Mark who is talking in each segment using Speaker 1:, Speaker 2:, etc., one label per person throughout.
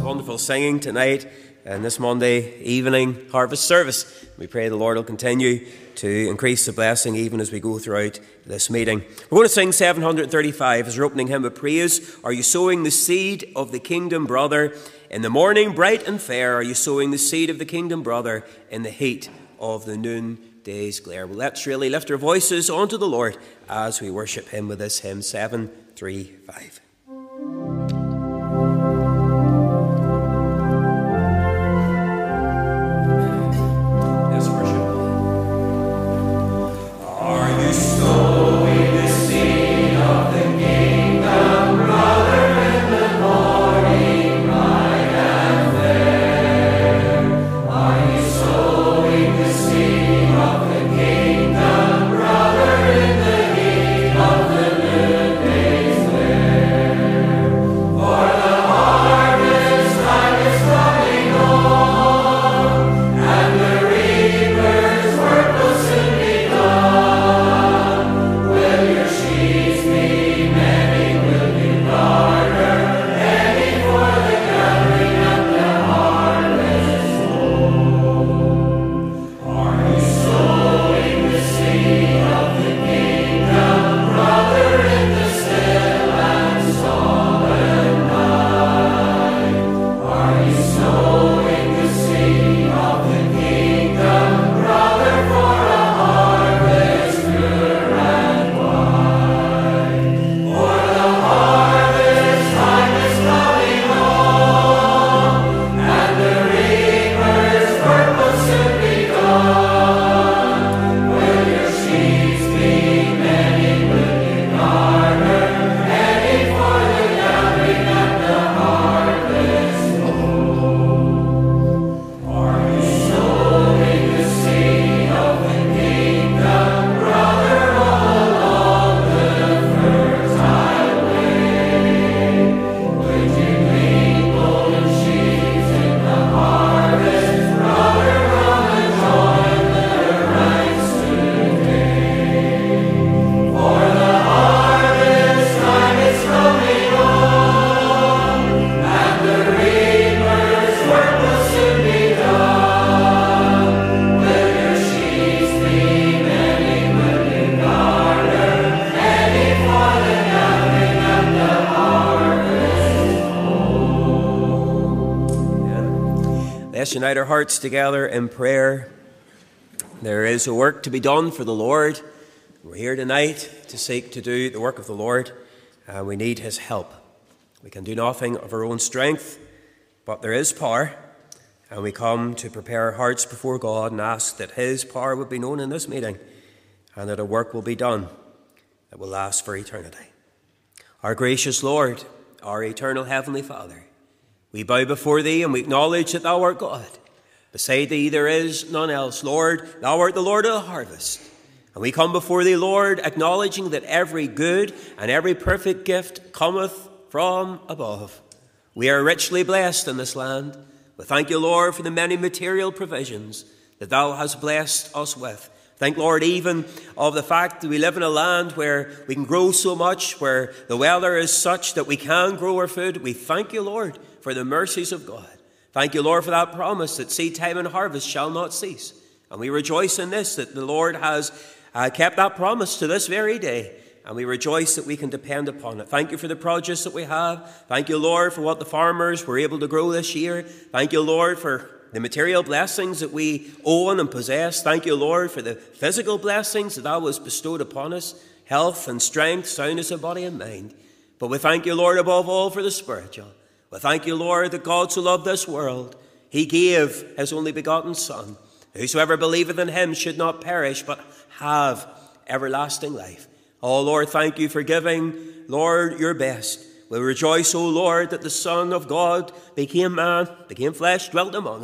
Speaker 1: wonderful singing tonight and this Monday evening harvest service. We pray the Lord will continue to increase the blessing even as we go throughout this meeting. We're going to sing 735 as our opening hymn of praise. Are you sowing the seed of the kingdom, brother? In the morning bright and fair, are you sowing the seed of the kingdom, brother, in the heat of the noonday's glare? Well, let's really lift our voices unto the Lord as we worship him with this hymn 735. Let's unite our hearts together in prayer. There is a work to be done for the Lord. We're here tonight to seek to do the work of the Lord, and we need his help. We can do nothing of our own strength, but there is power, and we come to prepare our hearts before God and ask that his power would be known in this meeting, and that a work will be done that will last for eternity. Our gracious Lord, our eternal heavenly Father, we bow before thee and we acknowledge that thou art God. Beside thee there is none else. Lord, thou art the Lord of the harvest. And we come before thee, Lord, acknowledging that every good and every perfect gift cometh from above. We are richly blessed in this land. We thank you, Lord, for the many material provisions that thou hast blessed us with. Thank, Lord, even of the fact that we live in a land where we can grow so much, where the weather is such that we can grow our food. We thank you, Lord, for the mercies of God. Thank you, Lord, for that promise that seed time and harvest shall not cease. And we rejoice in this, that the Lord has kept that promise to this very day. And we rejoice that we can depend upon it. Thank you for the produce that we have. Thank you, Lord, for what the farmers were able to grow this year. Thank you, Lord, for the material blessings that we own and possess. Thank you, Lord, for the physical blessings that thou hast bestowed upon us, health and strength, soundness of body and mind. But we thank you, Lord, above all for the spiritual. We thank you, Lord, that God so loved this world, he gave his only begotten Son. Whosoever believeth in him should not perish, but have everlasting life. Oh, Lord, thank you for giving, Lord, your best. We rejoice, O Lord, that the Son of God became man, became flesh, dwelt among us.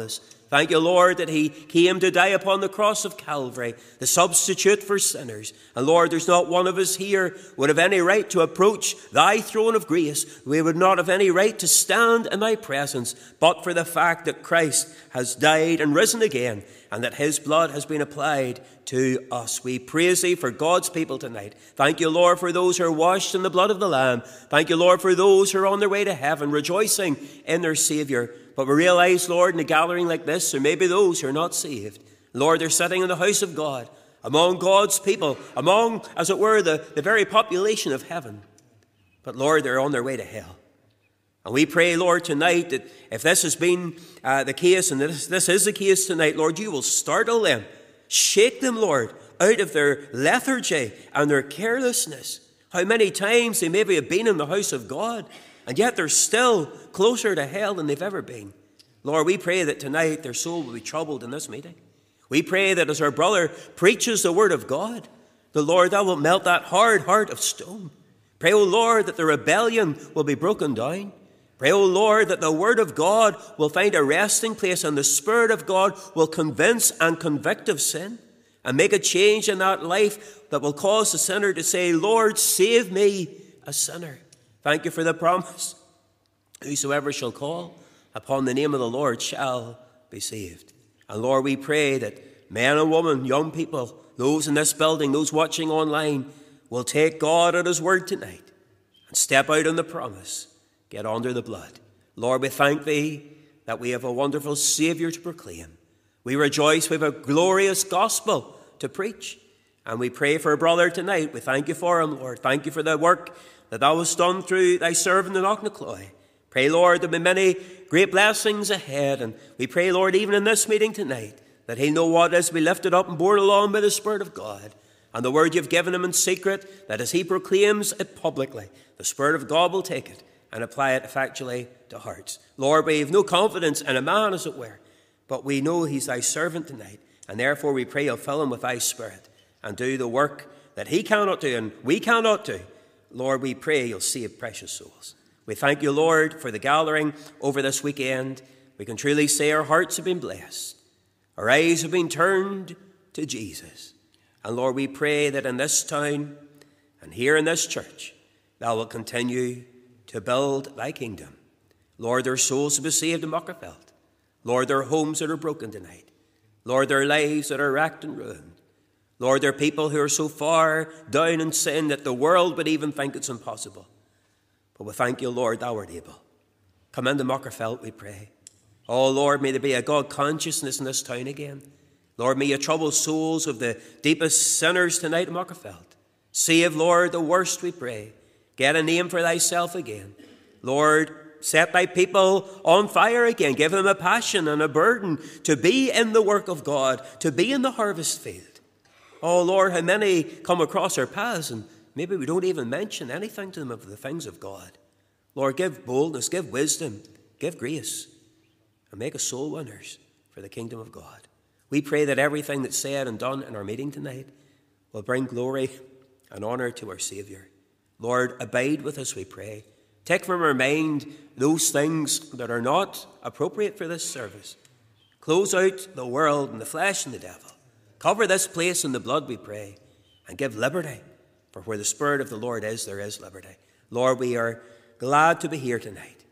Speaker 1: Thank you, Lord, that he came to die upon the cross of Calvary, the substitute for sinners. And Lord, there's not one of us here would have any right to approach thy throne of grace. We would not have any right to stand in thy presence, but for the fact that Christ has died and risen again, and that his blood has been applied to us. We praise thee for God's people tonight. Thank you, Lord, for those who are washed in the blood of the Lamb. Thank you, Lord, for those who are on their way to heaven, rejoicing in their Saviour. But we realize, Lord, in a gathering like this, there may be those who are not saved. Lord, they're sitting in the house of God, among God's people, among, as it were, the very population of heaven. But Lord, they're on their way to hell. And we pray, Lord, tonight that if this has been the case, and this is the case tonight, Lord, you will startle them. Shake them, Lord, out of their lethargy and their carelessness. How many times they maybe have been in the house of God, and yet they're still closer to hell than they've ever been. Lord, we pray that tonight their soul will be troubled in this meeting. We pray that as our brother preaches the word of God, the Lord, thou wilt melt that hard heart of stone. Pray, O Lord, that the rebellion will be broken down. Pray, O Lord, that the word of God will find a resting place and the Spirit of God will convince and convict of sin and make a change in that life that will cause the sinner to say, Lord, save me, a sinner. Thank you for the promise. Whosoever shall call upon the name of the Lord shall be saved. And Lord, we pray that men and women, young people, those in this building, those watching online, will take God at his word tonight and step out on the promise. Get under the blood. Lord, we thank thee that we have a wonderful Saviour to proclaim. We rejoice we have a glorious gospel to preach. And we pray for a brother tonight. We thank you for him, Lord. Thank you for the work that thou hast done through thy servant in Auchnacoy. Pray, Lord, there be many great blessings ahead. And we pray, Lord, even in this meeting tonight, that he'll know what is to be lifted up and borne along by the Spirit of God. And the word you've given him in secret, that as he proclaims it publicly, the Spirit of God will take it and apply it effectually to hearts. Lord, we have no confidence in a man, as it were, but we know he's thy servant tonight, and therefore we pray you'll fill him with thy Spirit and do the work that he cannot do and we cannot do. Lord, we pray you'll save precious souls. We thank you, Lord, for the gathering over this weekend. We can truly say our hearts have been blessed. Our eyes have been turned to Jesus. And Lord, we pray that in this town and here in this church, thou wilt continue to build thy kingdom. Lord, their souls to be saved in Magherafelt. Lord, their homes that are broken tonight. Lord, their lives that are wrecked and ruined. Lord, there are people who are so far down in sin that the world would even think it's impossible. But we thank you, Lord, thou art able. Come into Magherafelt, we pray. Oh, Lord, may there be a God consciousness in this town again. Lord, may you trouble souls of the deepest sinners tonight in Magherafelt. Save, Lord, the worst, we pray. Get a name for thyself again. Lord, set thy people on fire again. Give them a passion and a burden to be in the work of God, to be in the harvest field. Oh, Lord, how many come across our paths and maybe we don't even mention anything to them of the things of God. Lord, give boldness, give wisdom, give grace, and make us soul winners for the kingdom of God. We pray that everything that's said and done in our meeting tonight will bring glory and honour to our Saviour. Lord, abide with us, we pray. Take from our mind those things that are not appropriate for this service. Close out the world and the flesh and the devil. Cover this place in the blood, we pray, and give liberty. For where the Spirit of the Lord is, there is liberty. Lord, we are glad to be here tonight.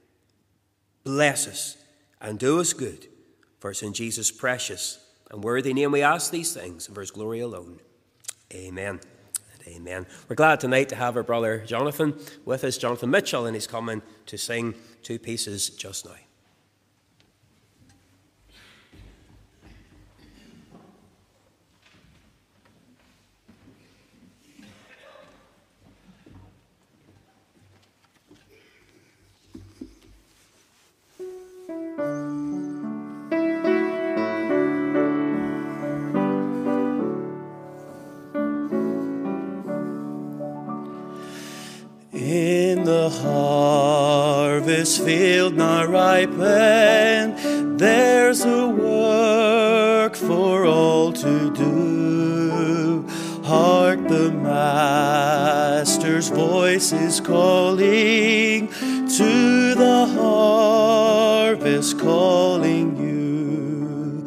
Speaker 1: Bless us and do us good. For it's in Jesus' precious and worthy name we ask these things, and for his glory alone. Amen. Amen. We're glad tonight to have our brother Jonathan with us, Jonathan Mitchell, and he's coming to sing two pieces just now.
Speaker 2: In the harvest field now ripened, there's a work for all to do. Hark, the Master's voice is calling, to the harvest calling you.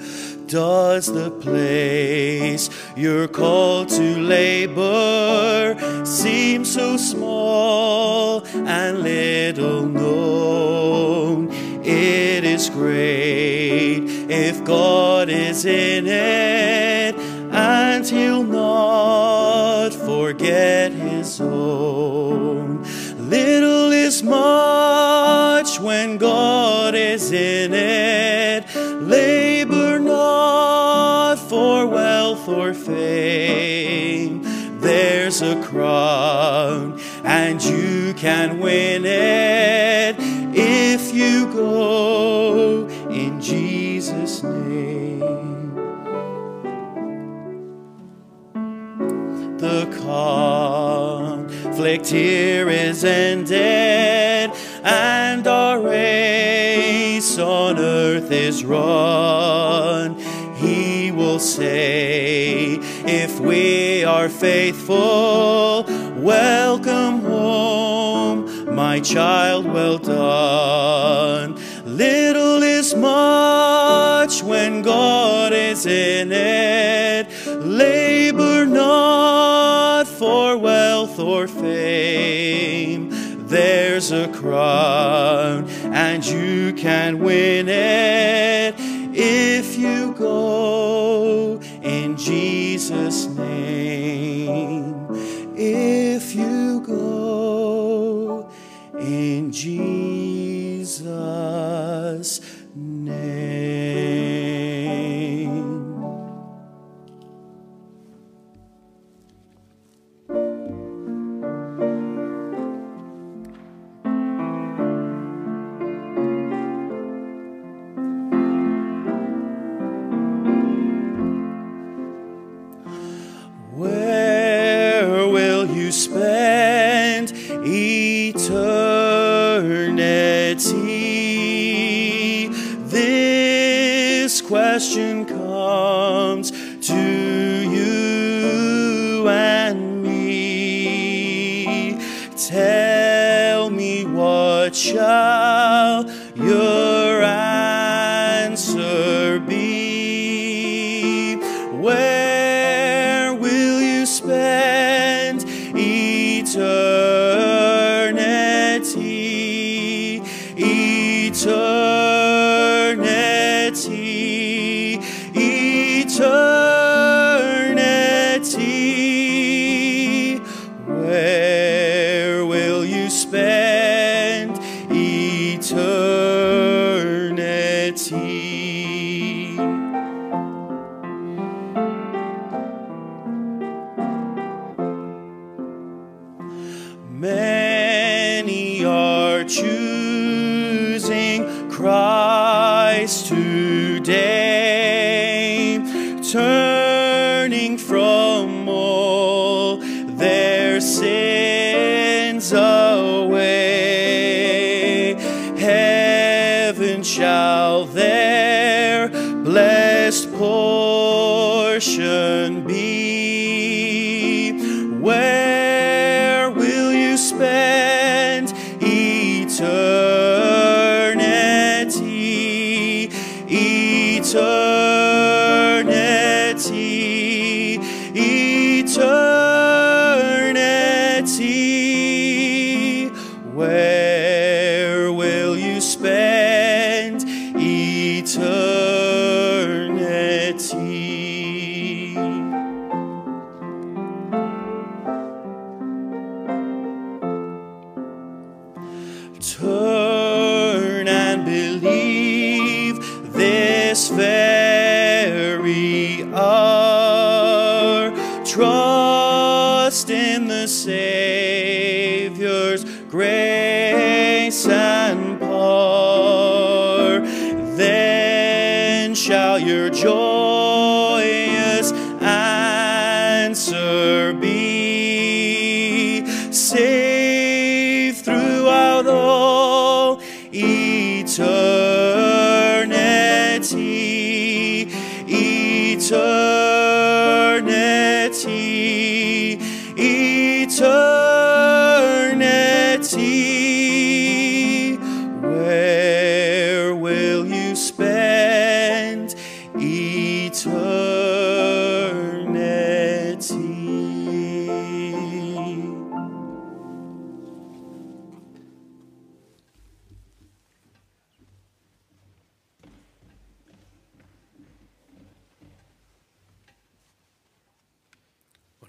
Speaker 2: does the place you're called to labor seem so small and little known? It is great if God is in it, and He'll not forget His own. Little is much when God is in it. Labor not for wealth or fame. There's a crown, and you can win it if you go in Jesus' name. The conflict here is ended, and our race on earth is run. He will say, if we are faithful, welcome home, my child, well done. Little is much when God is in it. Labor not for wealth or fame. There's a crown, and you can win it if you go in Jesus' name. If you go in Jesus' name. Where will you spend eternity? This question comes to you and me. Tell me, what shall your answer be? Where will you spend eternity? Eternity, eternity. Where will you spend eternity? Many are choosing Christ today, turning from all their sins away. Heaven shall their blessed portion be. Where will you spend eternity? Eternity, eternity. Where will you spend eternity? Turn and believe this very hour. Trust in the Savior's grace and power. Then shall your joyous answer be, safe throughout all eternity. Eternity, eternity. Where will you spend eternity?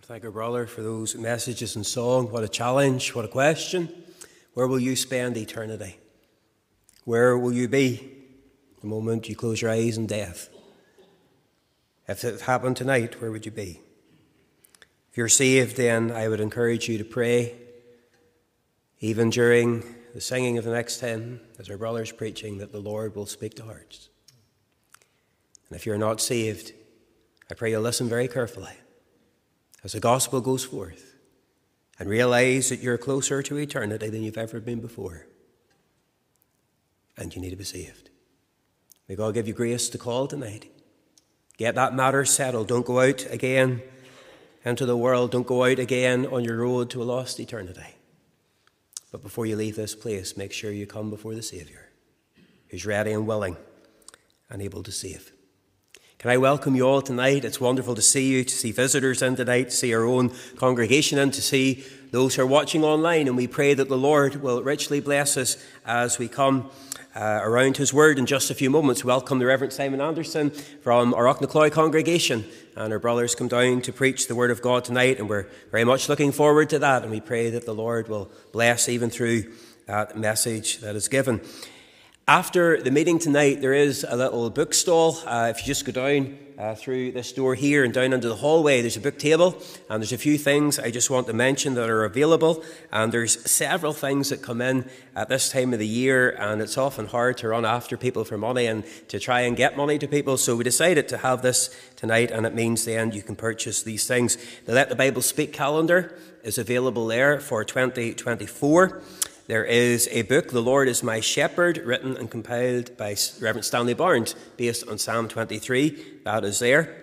Speaker 1: Thank our brother for those messages and song. What a challenge, what a question. Where will you spend eternity? Where will you be the moment you close your eyes in death? If it happened tonight, where would you be? If you're saved, then I would encourage you to pray, even during the singing of the next hymn, as our brother's preaching, that the Lord will speak to hearts. And if you're not saved, I pray you'll listen very carefully as the gospel goes forth and realize that you're closer to eternity than you've ever been before. And you need to be saved. May God give you grace to call tonight. Get that matter settled. Don't go out again into the world. Don't go out again on your road to a lost eternity. But before you leave this place, make sure you come before the Saviour, who's ready and willing and able to save. Can I welcome you all tonight? It's wonderful to see you, to see visitors in tonight, to see our own congregation and to see those who are watching online. And we pray that the Lord will richly bless us as we come around his word in just a few moments. Welcome the Reverend Simon Anderson from our Auchnacloy congregation. And our brothers come down to preach the word of God tonight. And we're very much looking forward to that. And we pray that the Lord will bless even through that message that is given. After the meeting tonight, there is a little book stall. If you just go down through this door here and down into the hallway, there's a book table, and there's a few things I just want to mention that are available. And there's several things that come in at this time of the year, and it's often hard to run after people for money and to try and get money to people. So we decided to have this tonight, and it means then you can purchase these things. The Let the Bible Speak calendar is available there for 2024. There is a book, The Lord is My Shepherd, written and compiled by Reverend Stanley Barnes, based on Psalm 23. That is there.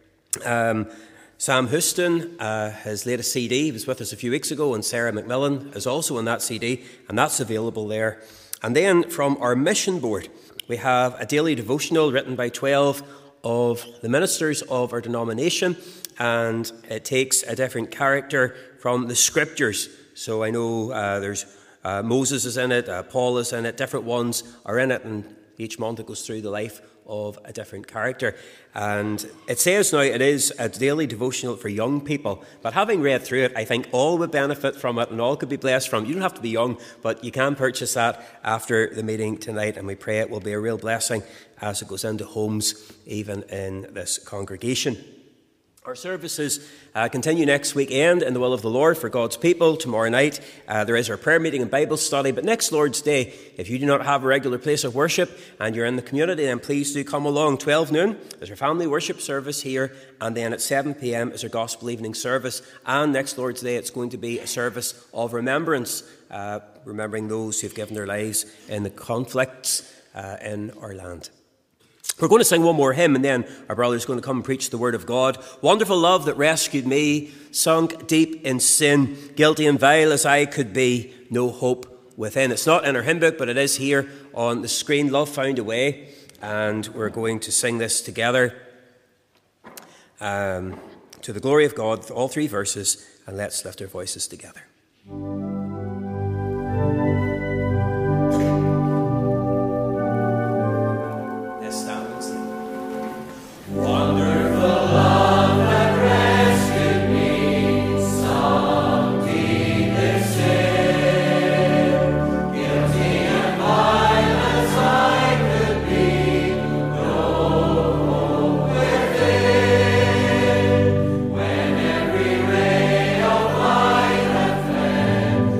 Speaker 1: Sam Houston has laid a CD. He was with us a few weeks ago, and Sarah McMillan is also on that CD, and that's available there. And then from our mission board, we have a daily devotional written by 12 of the ministers of our denomination, and it takes a different character from the scriptures. So I know there's Moses is in it, Paul is in it, different ones are in it, and each month it goes through the life of a different character. And it says now it is a daily devotional for young people, but having read through it, I think all would benefit from it and all could be blessed from it. You don't have to be young, but you can purchase that after the meeting tonight, and we pray it will be a real blessing as it goes into homes, even in this congregation. Our services continue next weekend in the will of the Lord for God's people. Tomorrow night there is our prayer meeting and Bible study. But next Lord's Day, if you do not have a regular place of worship and you're in the community, then please do come along. 12 noon is our family worship service here. And then at 7 p.m. is our gospel evening service. And next Lord's Day, it's going to be a service of remembrance, remembering those who've given their lives in the conflicts in our land. We're going to sing one more hymn, and then our brother's going to come and preach the word of God. Wonderful love that rescued me, sunk deep in sin, guilty and vile as I could be, no hope within. It's not in our hymn book, but it is here on the screen. Love found a way, and we're going to sing this together to the glory of God, all three verses, and let's lift our voices together.
Speaker 3: When every ray of light hath fled,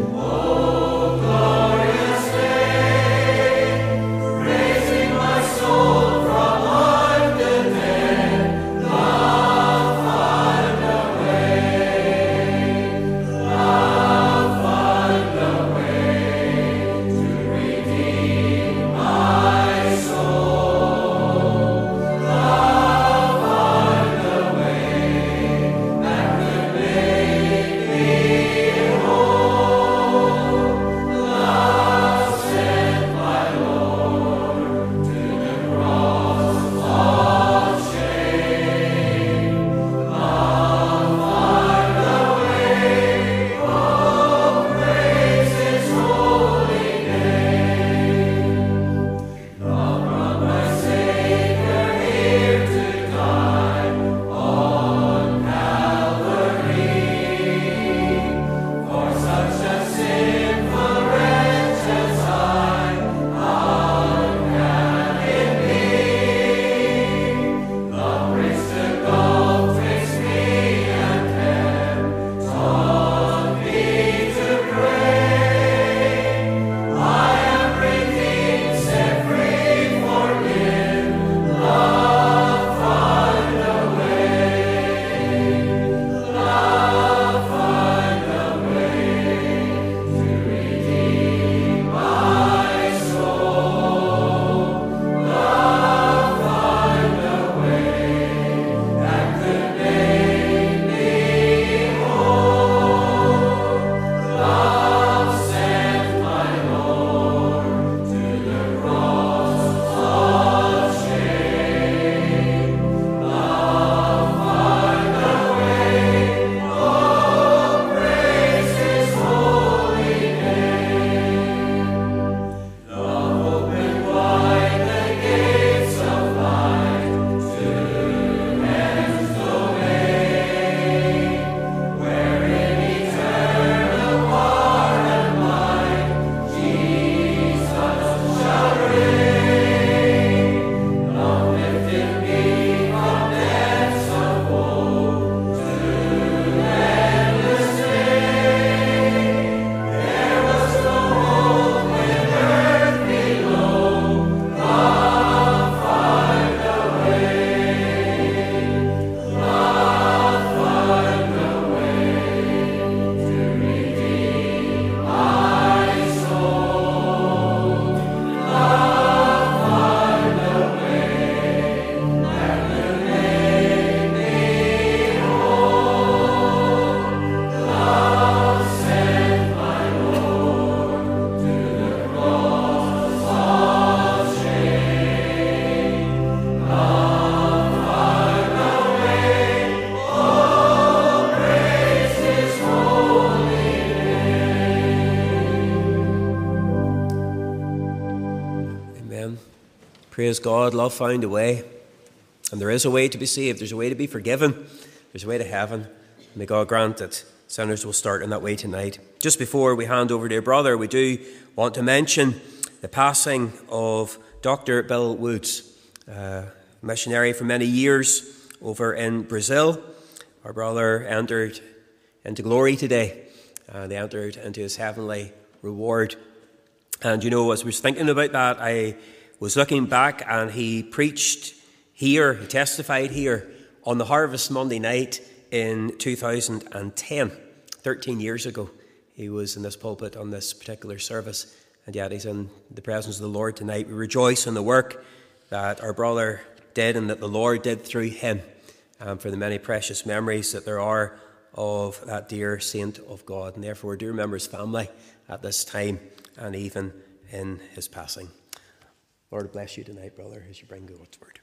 Speaker 1: Amen. Praise God, love found a way. And there is a way to be saved. There's a way to be forgiven. There's a way to heaven. May God grant that sinners will start in that way tonight. Just before we hand over to our brother, we do want to mention the passing of Dr. Bill Woods, missionary for many years over in Brazil. Our brother entered into glory today, and he entered into his heavenly reward. And you know, as I was thinking about that, I was looking back, and he preached here, he testified here on the Harvest Monday night in 2010, 13 years ago. He was in this pulpit on this particular service, and yet he's in the presence of the Lord tonight. We rejoice in the work that our brother did and that the Lord did through him, for the many precious memories that there are of that dear saint of God. And therefore, do remember his family at this time and even in his passing. Lord bless you tonight, brother, as you bring God's word.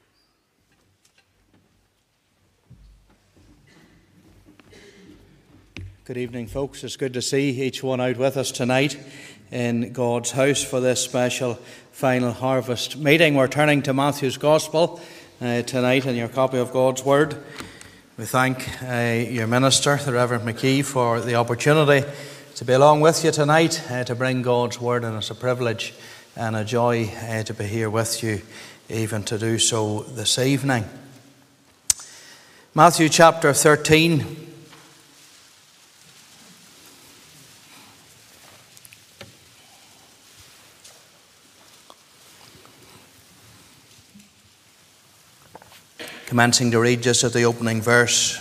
Speaker 3: Good evening, folks. It's good to see each one out with us tonight in God's house for this special final harvest meeting. We're turning to Matthew's Gospel tonight in your copy of God's Word. We thank your minister, the Reverend McKee, for the opportunity to be along with you tonight to bring God's Word, and it's a privilege and a joy to be here with you, even to do so this evening. Matthew chapter 13. Commencing to read just at the opening verse.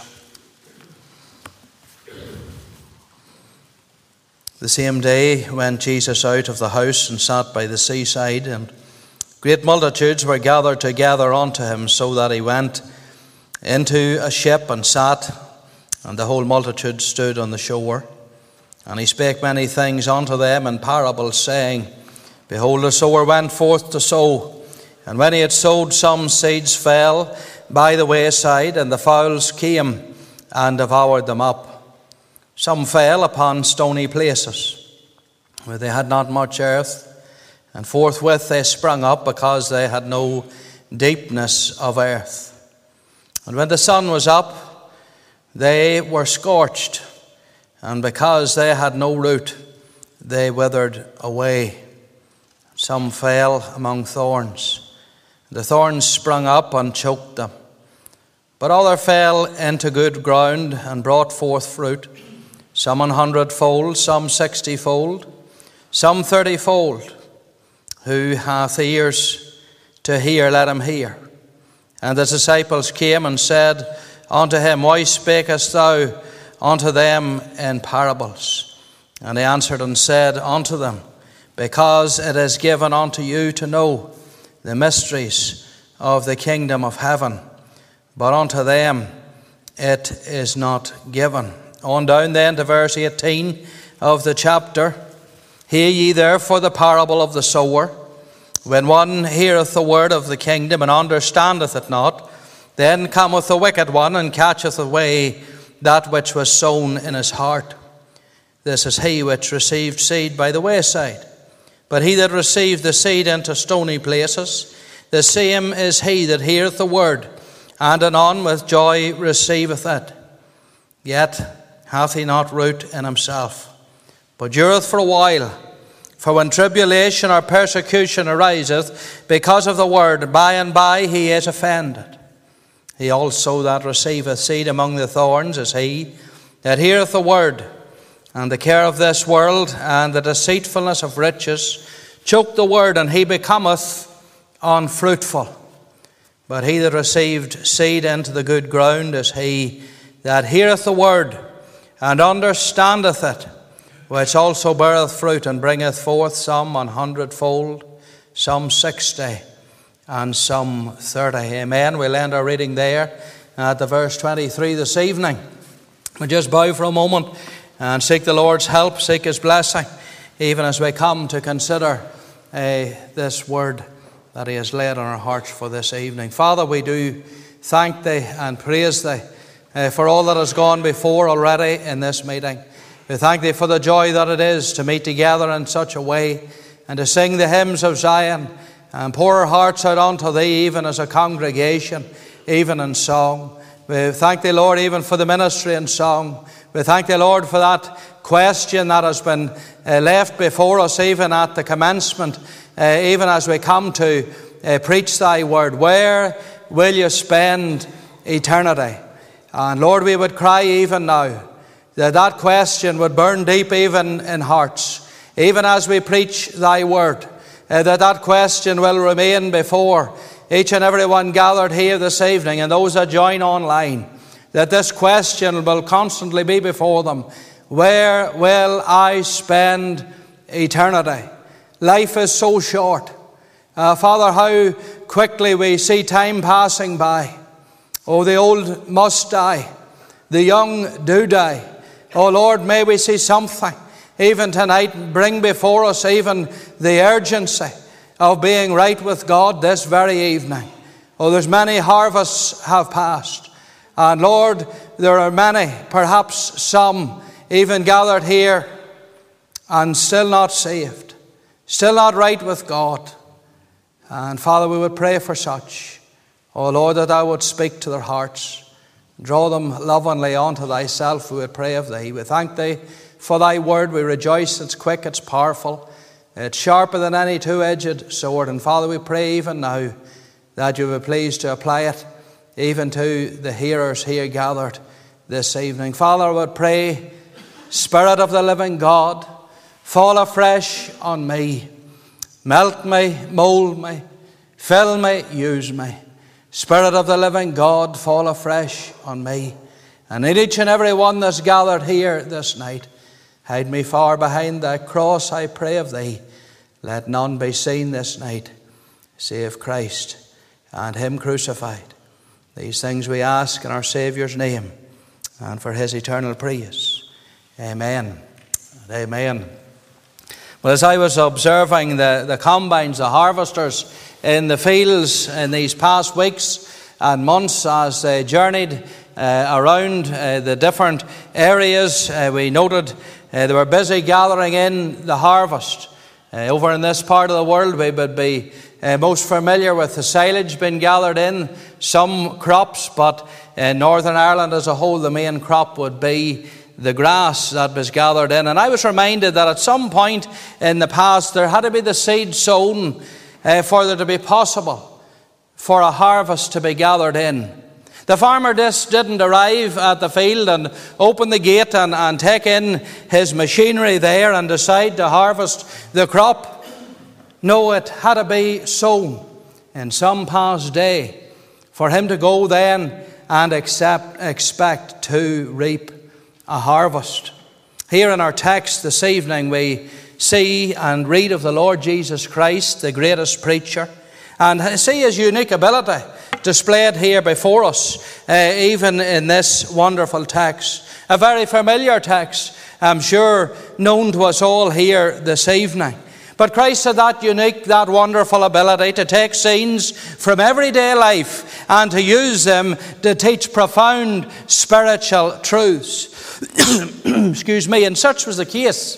Speaker 3: The same day went Jesus out of the house and sat by the seaside, and great multitudes were gathered together unto him, so that he went into a ship and sat, and the whole multitude stood on the shore. And he spake many things unto them in parables, saying, Behold, the sower went forth to sow, and when he had sowed, some seeds fell by the wayside, and the fowls came and devoured them up. Some fell upon stony places, where they had not much earth, and forthwith they sprung up, because they had no deepness of earth. And when the sun was up, they were scorched, and because they had no root, they withered away. Some fell among thorns. The thorns sprung up and choked them. But other fell into good ground and brought forth fruit, some 100-fold, some 60-fold, some 30-fold. Who hath ears to hear, let him hear. And the disciples came and said unto him, Why spakest thou unto them in parables? And he answered and said unto them, Because it is given unto you to know the mysteries of the kingdom of heaven, but unto them it is not given. On down then to verse 18 of the chapter. Hear ye therefore the parable of the sower. When one heareth the word of the kingdom and understandeth it not, then cometh the wicked one and catcheth away that which was sown in his heart. This is he which received seed by the wayside. But he that received the seed into stony places, the same is he that heareth the word, and anon with joy receiveth it. Yet hath he not root in himself, but dureth for a while. For when tribulation or persecution ariseth because of the word, by and by he is offended. He also that receiveth seed among the thorns is he that heareth the word, and the care of this world and the deceitfulness of riches choke the word, and he becometh unfruitful. But he that received seed into the good ground is he that heareth the word, and understandeth it, which also beareth fruit, and bringeth forth some 100-fold, some 60, and some 30. Amen. We'll end our reading there at the verse 23 this evening. We'll just bow for a moment and seek the Lord's help, seek his blessing, even as we come to consider this word that he has laid on our hearts for this evening. Father, we do thank thee and praise thee for all that has gone before already in this meeting. We thank thee for the joy that it is to meet together in such a way and to sing the hymns of Zion and pour our hearts out unto Thee, even as a congregation, even in song. We thank Thee, Lord, even for the ministry in song. We thank Thee, Lord, for that question that has been left before us, even at the commencement, even as we come to preach Thy word. Where will you spend eternity? And Lord, we would cry even now that that question would burn deep even in hearts, even as we preach Thy word, that question will remain before each and every one gathered here this evening, and those that join online, that this question will constantly be before them. Where will I spend eternity? Life is so short. Father, how quickly we see time passing by. Oh, the old must die. The young do die. Oh, Lord, may we see something even tonight bring before us even the urgency of being right with God this very evening. Oh, there's many harvests have passed. And Lord, there are many, perhaps some, even gathered here and still not saved, still not right with God. And Father, we would pray for such. Oh Lord, that Thou would speak to their hearts, draw them lovingly unto Thyself. We would pray of Thee. We thank Thee for Thy word. We rejoice it's quick, it's powerful, it's sharper than any two-edged sword. And Father, we pray even now that You be pleased to apply it even to the hearers here gathered this evening. Father, I would pray, Spirit of the living God, fall afresh on me. Melt me, mold me, fill me, use me. Spirit of the living God, fall afresh on me. And in each and every one that's gathered here this night, hide me far behind Thy cross, I pray of Thee. Let none be seen this night save Christ and Him crucified. These things we ask in our Saviour's name and for His eternal praise. Amen and amen. Well, as I was observing the combines, the harvesters in the fields in these past weeks and months as they journeyed around the different areas, we noted they were busy gathering in the harvest. Over in this part of the world, we would be most familiar with the silage being gathered in, some crops, but in Northern Ireland as a whole, the main crop would be the grass that was gathered in. And I was reminded that at some point in the past there had to be the seed sown for there to be possible for a harvest to be gathered in. The farmer just didn't arrive at the field and open the gate and take in his machinery there and decide to harvest the crop. No, it had to be sown in some past day for him to go then and expect to reap a harvest. Here in our text this evening we see and read of the Lord Jesus Christ, the greatest preacher, and see His unique ability displayed here before us, even in this wonderful text. A very familiar text, I'm sure, known to us all here this evening. But Christ had that unique, that wonderful ability to take scenes from everyday life and to use them to teach profound spiritual truths. Excuse me. And such was the case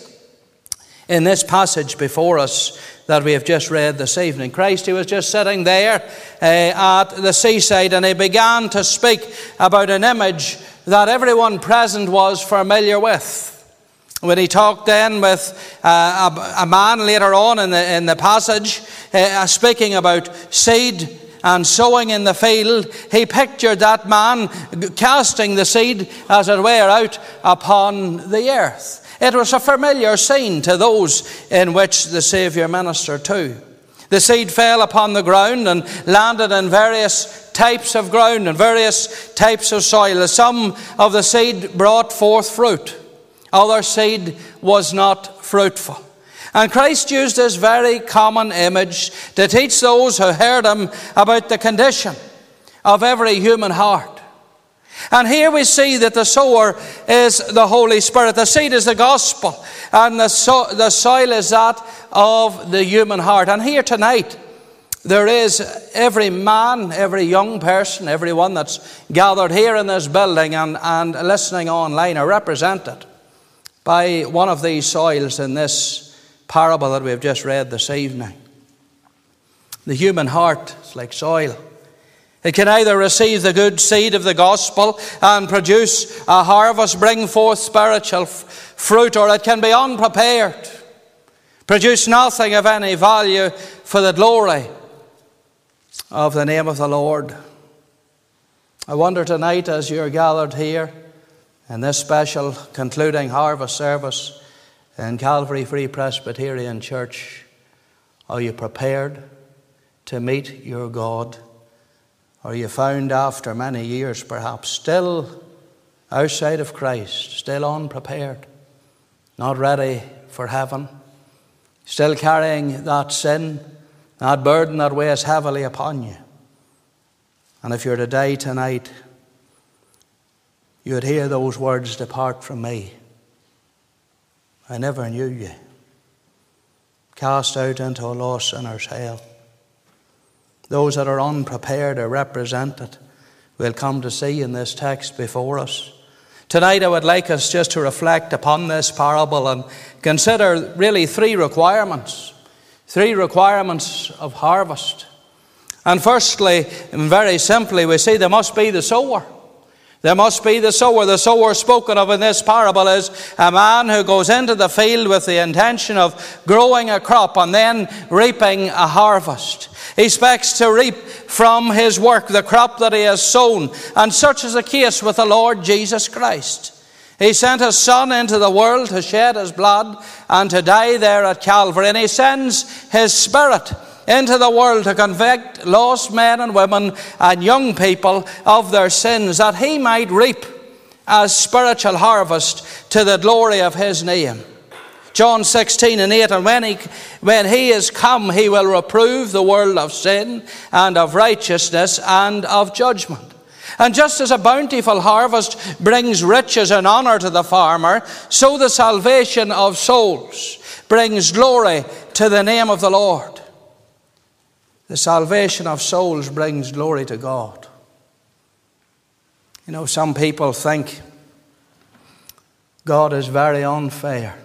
Speaker 3: in this passage before us that we have just read this evening. Christ, He was just sitting there at the seaside, and He began to speak about an image that everyone present was familiar with. When He talked then with a man later on in the passage, speaking about seed and sowing in the field, He pictured that man casting the seed, as it were, out upon the earth. It was a familiar scene to those in which the Saviour ministered to. The seed fell upon the ground and landed in various types of ground and various types of soil. Some of the seed brought forth fruit. Other seed was not fruitful. And Christ used this very common image to teach those who heard Him about the condition of every human heart. And here we see that the sower is the Holy Spirit. The seed is the gospel, and the soil is that of the human heart. And here tonight, there is every man, every young person, everyone that's gathered here in this building and listening online are represented by one of these soils in this parable that we have just read this evening. The human heart is like soil. It can either receive the good seed of the gospel and produce a harvest, bring forth spiritual fruit, or it can be unprepared, produce nothing of any value for the glory of the name of the Lord. I wonder tonight, as you're gathered here in this special concluding harvest service in Calvary Free Presbyterian Church, are you prepared to meet your God? Are you found after many years perhaps still outside of Christ, still unprepared, not ready for heaven, still carrying that sin, that burden that weighs heavily upon you? And if you're to die tonight, you would hear those words, "Depart from me, I never knew you," cast out into a lost sinner's hell. Those that are unprepared are represented, we'll come to see in this text before us. Tonight I would like us just to reflect upon this parable and consider really three requirements of harvest. And firstly, and very simply, we see there must be the sower. There must be the sower. The sower spoken of in this parable is a man who goes into the field with the intention of growing a crop and then reaping a harvest. He expects to reap from his work the crop that he has sown. And such is the case with the Lord Jesus Christ. He sent his Son into the world to shed his blood and to die there at Calvary. And he sends his Spirit into the world to convict lost men and women and young people of their sins, that he might reap as spiritual harvest to the glory of his name. John 16:8, and when he is come, he will reprove the world of sin and of righteousness and of judgment. And just as a bountiful harvest brings riches and honor to the farmer, so the salvation of souls brings glory to the name of the Lord. The salvation of souls brings glory to God. You know, some people think God is very unfair.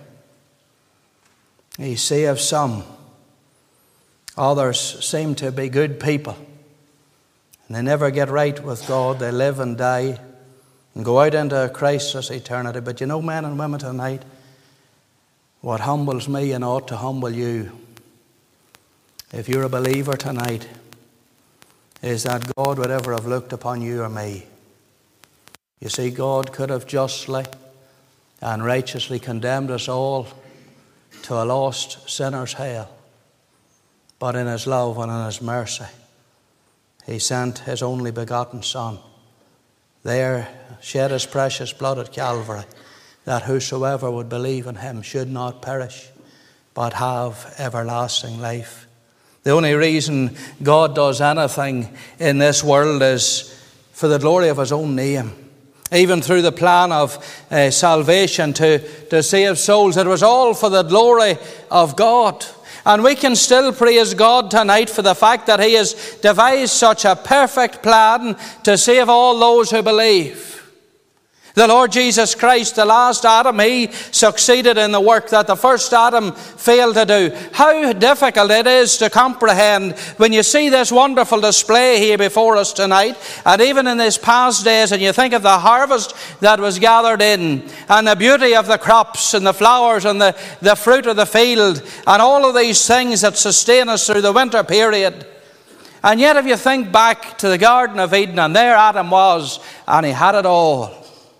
Speaker 3: He saves some. Others seem to be good people, and they never get right with God. They live and die and go out into a Christless eternity. But you know, men and women tonight, what humbles me and ought to humble you, if you're a believer tonight, is that God would ever have looked upon you or me. You see, God could have justly and righteously condemned us all to a lost sinner's hell. But in his love and in his mercy, he sent his only begotten Son. There shed his precious blood at Calvary, that whosoever would believe in him should not perish, but have everlasting life. The only reason God does anything in this world is for the glory of his own name. Even through the plan of salvation to save souls, it was all for the glory of God. And we can still praise God tonight for the fact that he has devised such a perfect plan to save all those who believe. The Lord Jesus Christ, the last Adam, he succeeded in the work that the first Adam failed to do. How difficult it is to comprehend when you see this wonderful display here before us tonight, and even in these past days, and you think of the harvest that was gathered in, and the beauty of the crops and the flowers and the fruit of the field, and all of these things that sustain us through the winter period. And yet if you think back to the Garden of Eden, and there Adam was, and he had it all.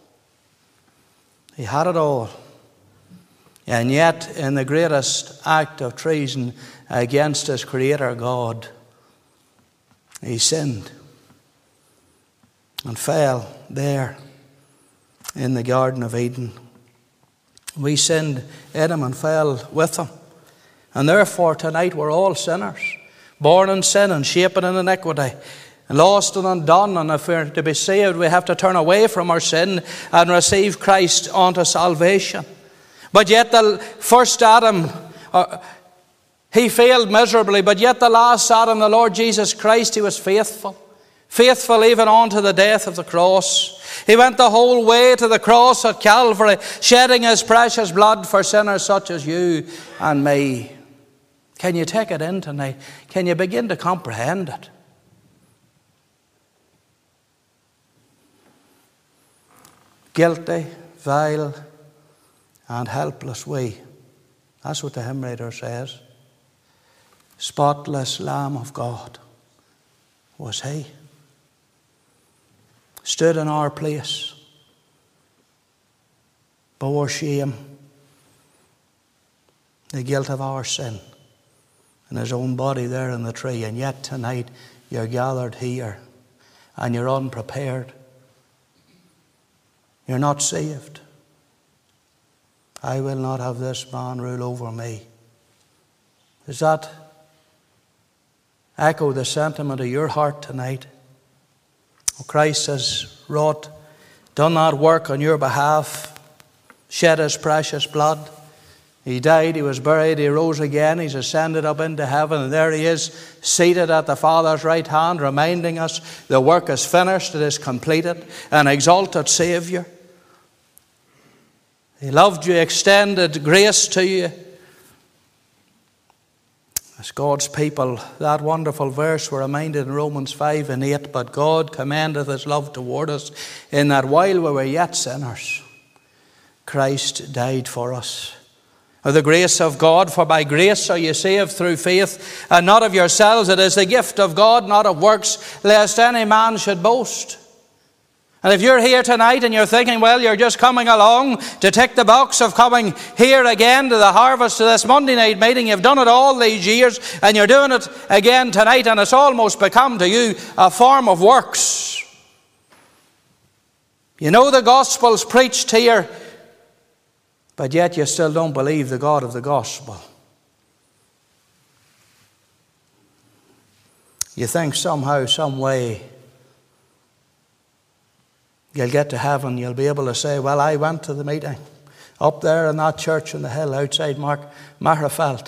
Speaker 3: He had it all. And yet, in the greatest act of treason against his Creator God, he sinned and fell there in the Garden of Eden. We sinned in him and fell with him. And therefore, tonight we're all sinners, born in sin and shapen in iniquity, lost and undone. And if we're to be saved, we have to turn away from our sin and receive Christ unto salvation. But yet the first Adam, he failed miserably. But yet the last Adam, the Lord Jesus Christ, he was faithful. Faithful even unto the death of the cross. He went the whole way to the cross at Calvary, shedding his precious blood for sinners such as you and me. Can you take it in tonight? Can you begin to comprehend it? Guilty, vile, and helpless we. That's what the hymn writer says. Spotless Lamb of God was he. Stood in our place, bore shame, the guilt of our sin, in his own body there on the tree. And yet tonight you're gathered here and you're unprepared. You're not saved. I will not have this man rule over me. Does that echo the sentiment of your heart tonight? Christ has done that work on your behalf, shed his precious blood. He died, he was buried, he rose again, he's ascended up into heaven, and there he is, seated at the Father's right hand, reminding us the work is finished, it is completed, an exalted Saviour. He loved you, extended grace to you. As God's people, that wonderful verse we're reminded in Romans 5 and 8, but God commendeth his love toward us, in that while we were yet sinners, Christ died for us. Of the grace of God, for by grace are you saved through faith, and not of yourselves, it is the gift of God, not of works, lest any man should boast. And if you're here tonight and you're thinking, well, you're just coming along to tick the box of coming here again to the harvest, to this Monday night meeting, you've done it all these years and you're doing it again tonight, and it's almost become to you a form of works. You know the gospel's preached here, but yet you still don't believe the God of the gospel. You think somehow, some way, you'll get to heaven, you'll be able to say, well, I went to the meeting up there in that church on the hill outside Magherafelt.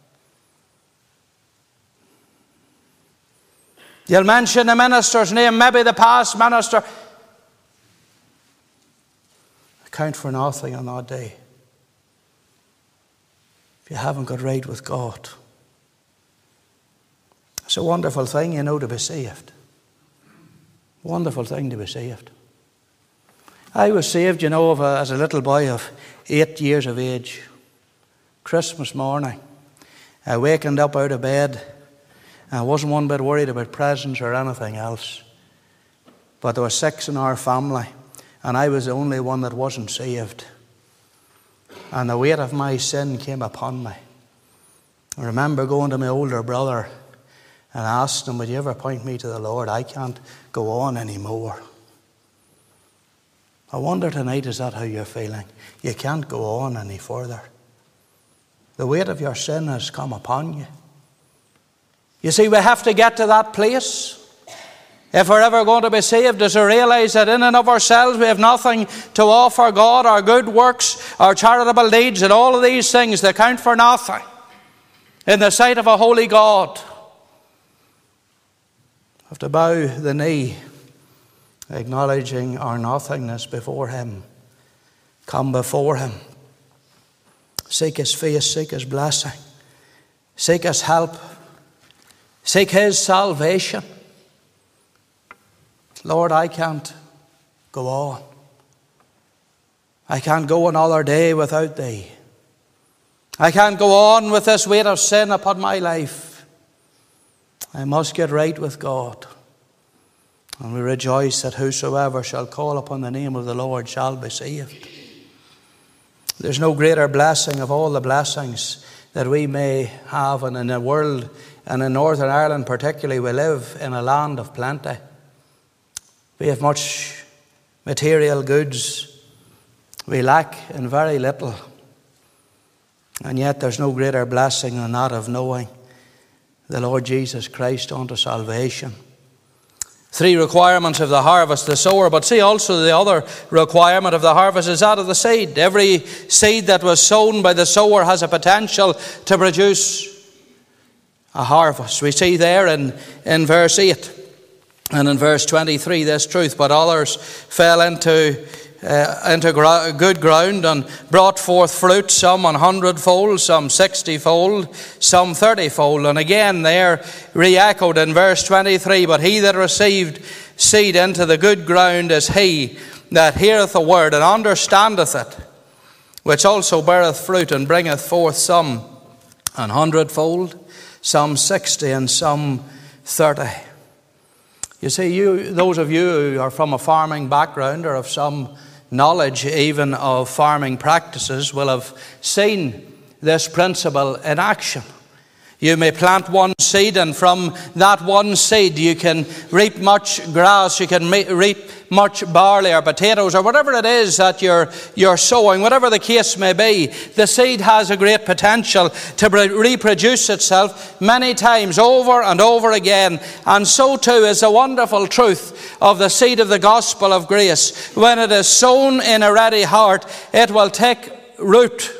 Speaker 3: You'll mention the minister's name, maybe the past minister. Count for nothing on that day if you haven't got right with God. It's a wonderful thing, you know, to be saved. Wonderful thing to be saved. I was saved, you know, as a little boy of 8 years of age. Christmas morning, I wakened up out of bed. I wasn't one bit worried about presents or anything else. But there were 6 in our family, and I was the only one that wasn't saved. And the weight of my sin came upon me. I remember going to my older brother and asked him, would you ever point me to the Lord? I can't go on anymore. I wonder tonight, is that how you're feeling? You can't go on any further. The weight of your sin has come upon you. You see, we have to get to that place. If we're ever going to be saved, is to realize that in and of ourselves we have nothing to offer God. Our good works, our charitable deeds, and all of these things, they count for nothing in the sight of a holy God. We have to bow the knee, acknowledging our nothingness before him. Come before him. Seek his face, seek his blessing. Seek his help. Seek his salvation. Lord, I can't go on. I can't go another day without thee. I can't go on with this weight of sin upon my life. I must get right with God. And we rejoice that whosoever shall call upon the name of the Lord shall be saved. There's no greater blessing of all the blessings that we may have. And in the world, and in Northern Ireland particularly, we live in a land of plenty. We have much material goods. We lack in very little. And yet there's no greater blessing than that of knowing the Lord Jesus Christ unto salvation. 3 requirements of the harvest, the sower. But see also the other requirement of the harvest is that of the seed. Every seed that was sown by the sower has a potential to produce a harvest. We see there in verse 8 and in verse 23 this truth. But others fell into into good ground and brought forth fruit, some 100-fold, some 60-fold, some 30-fold. And again there re-echoed in verse 23, but he that received seed into the good ground is he that heareth the word and understandeth it, which also beareth fruit and bringeth forth some 100-fold, some 60, and some 30. You see, those of you who are from a farming background or of some knowledge even of farming practices will have seen this principle in action. You may plant one seed, and from that one seed you can reap much grass, you can reap much barley or potatoes or whatever it is that you're sowing, whatever the case may be. The seed has a great potential to reproduce itself many times over and over again. And so too is the wonderful truth of the seed of the gospel of grace. When it is sown in a ready heart, it will take root.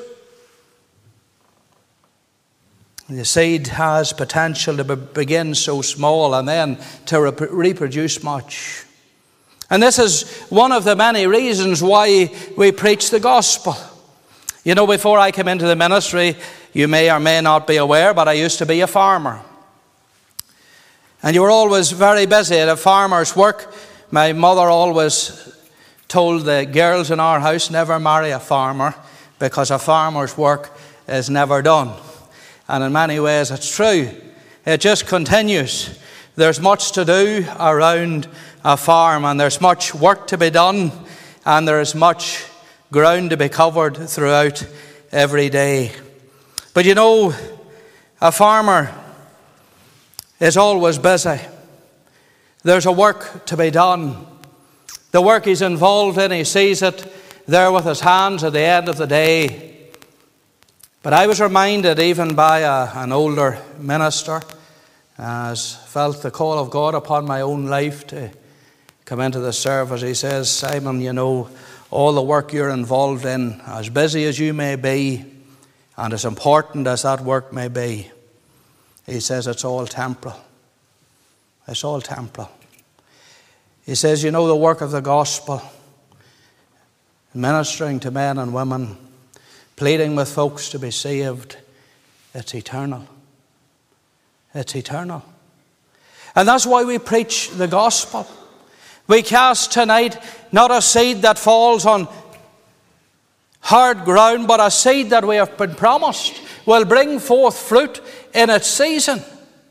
Speaker 3: The seed has potential to begin so small and then to reproduce much. And this is one of the many reasons why we preach the gospel. You know, before I came into the ministry, you may or may not be aware, but I used to be a farmer. And you were always very busy at a farmer's work. My mother always told the girls in our house, never marry a farmer, because a farmer's work is never done. And in many ways it's true. It just continues. There's much to do around a farm, and there's much work to be done, and there is much ground to be covered throughout every day. But you know, a farmer is always busy. There's a work to be done. The work he's involved in, he sees it there with his hands at the end of the day. But I was reminded even by an older minister, as felt the call of God upon my own life to come into the service. He says, Simon, you know, all the work you're involved in, as busy as you may be, and as important as that work may be, he says it's all temporal. It's all temporal. He says, you know, the work of the gospel, ministering to men and women, pleading with folks to be saved, it's eternal. It's eternal. And that's why we preach the gospel. We cast tonight not a seed that falls on hard ground, but a seed that we have been promised will bring forth fruit in its season.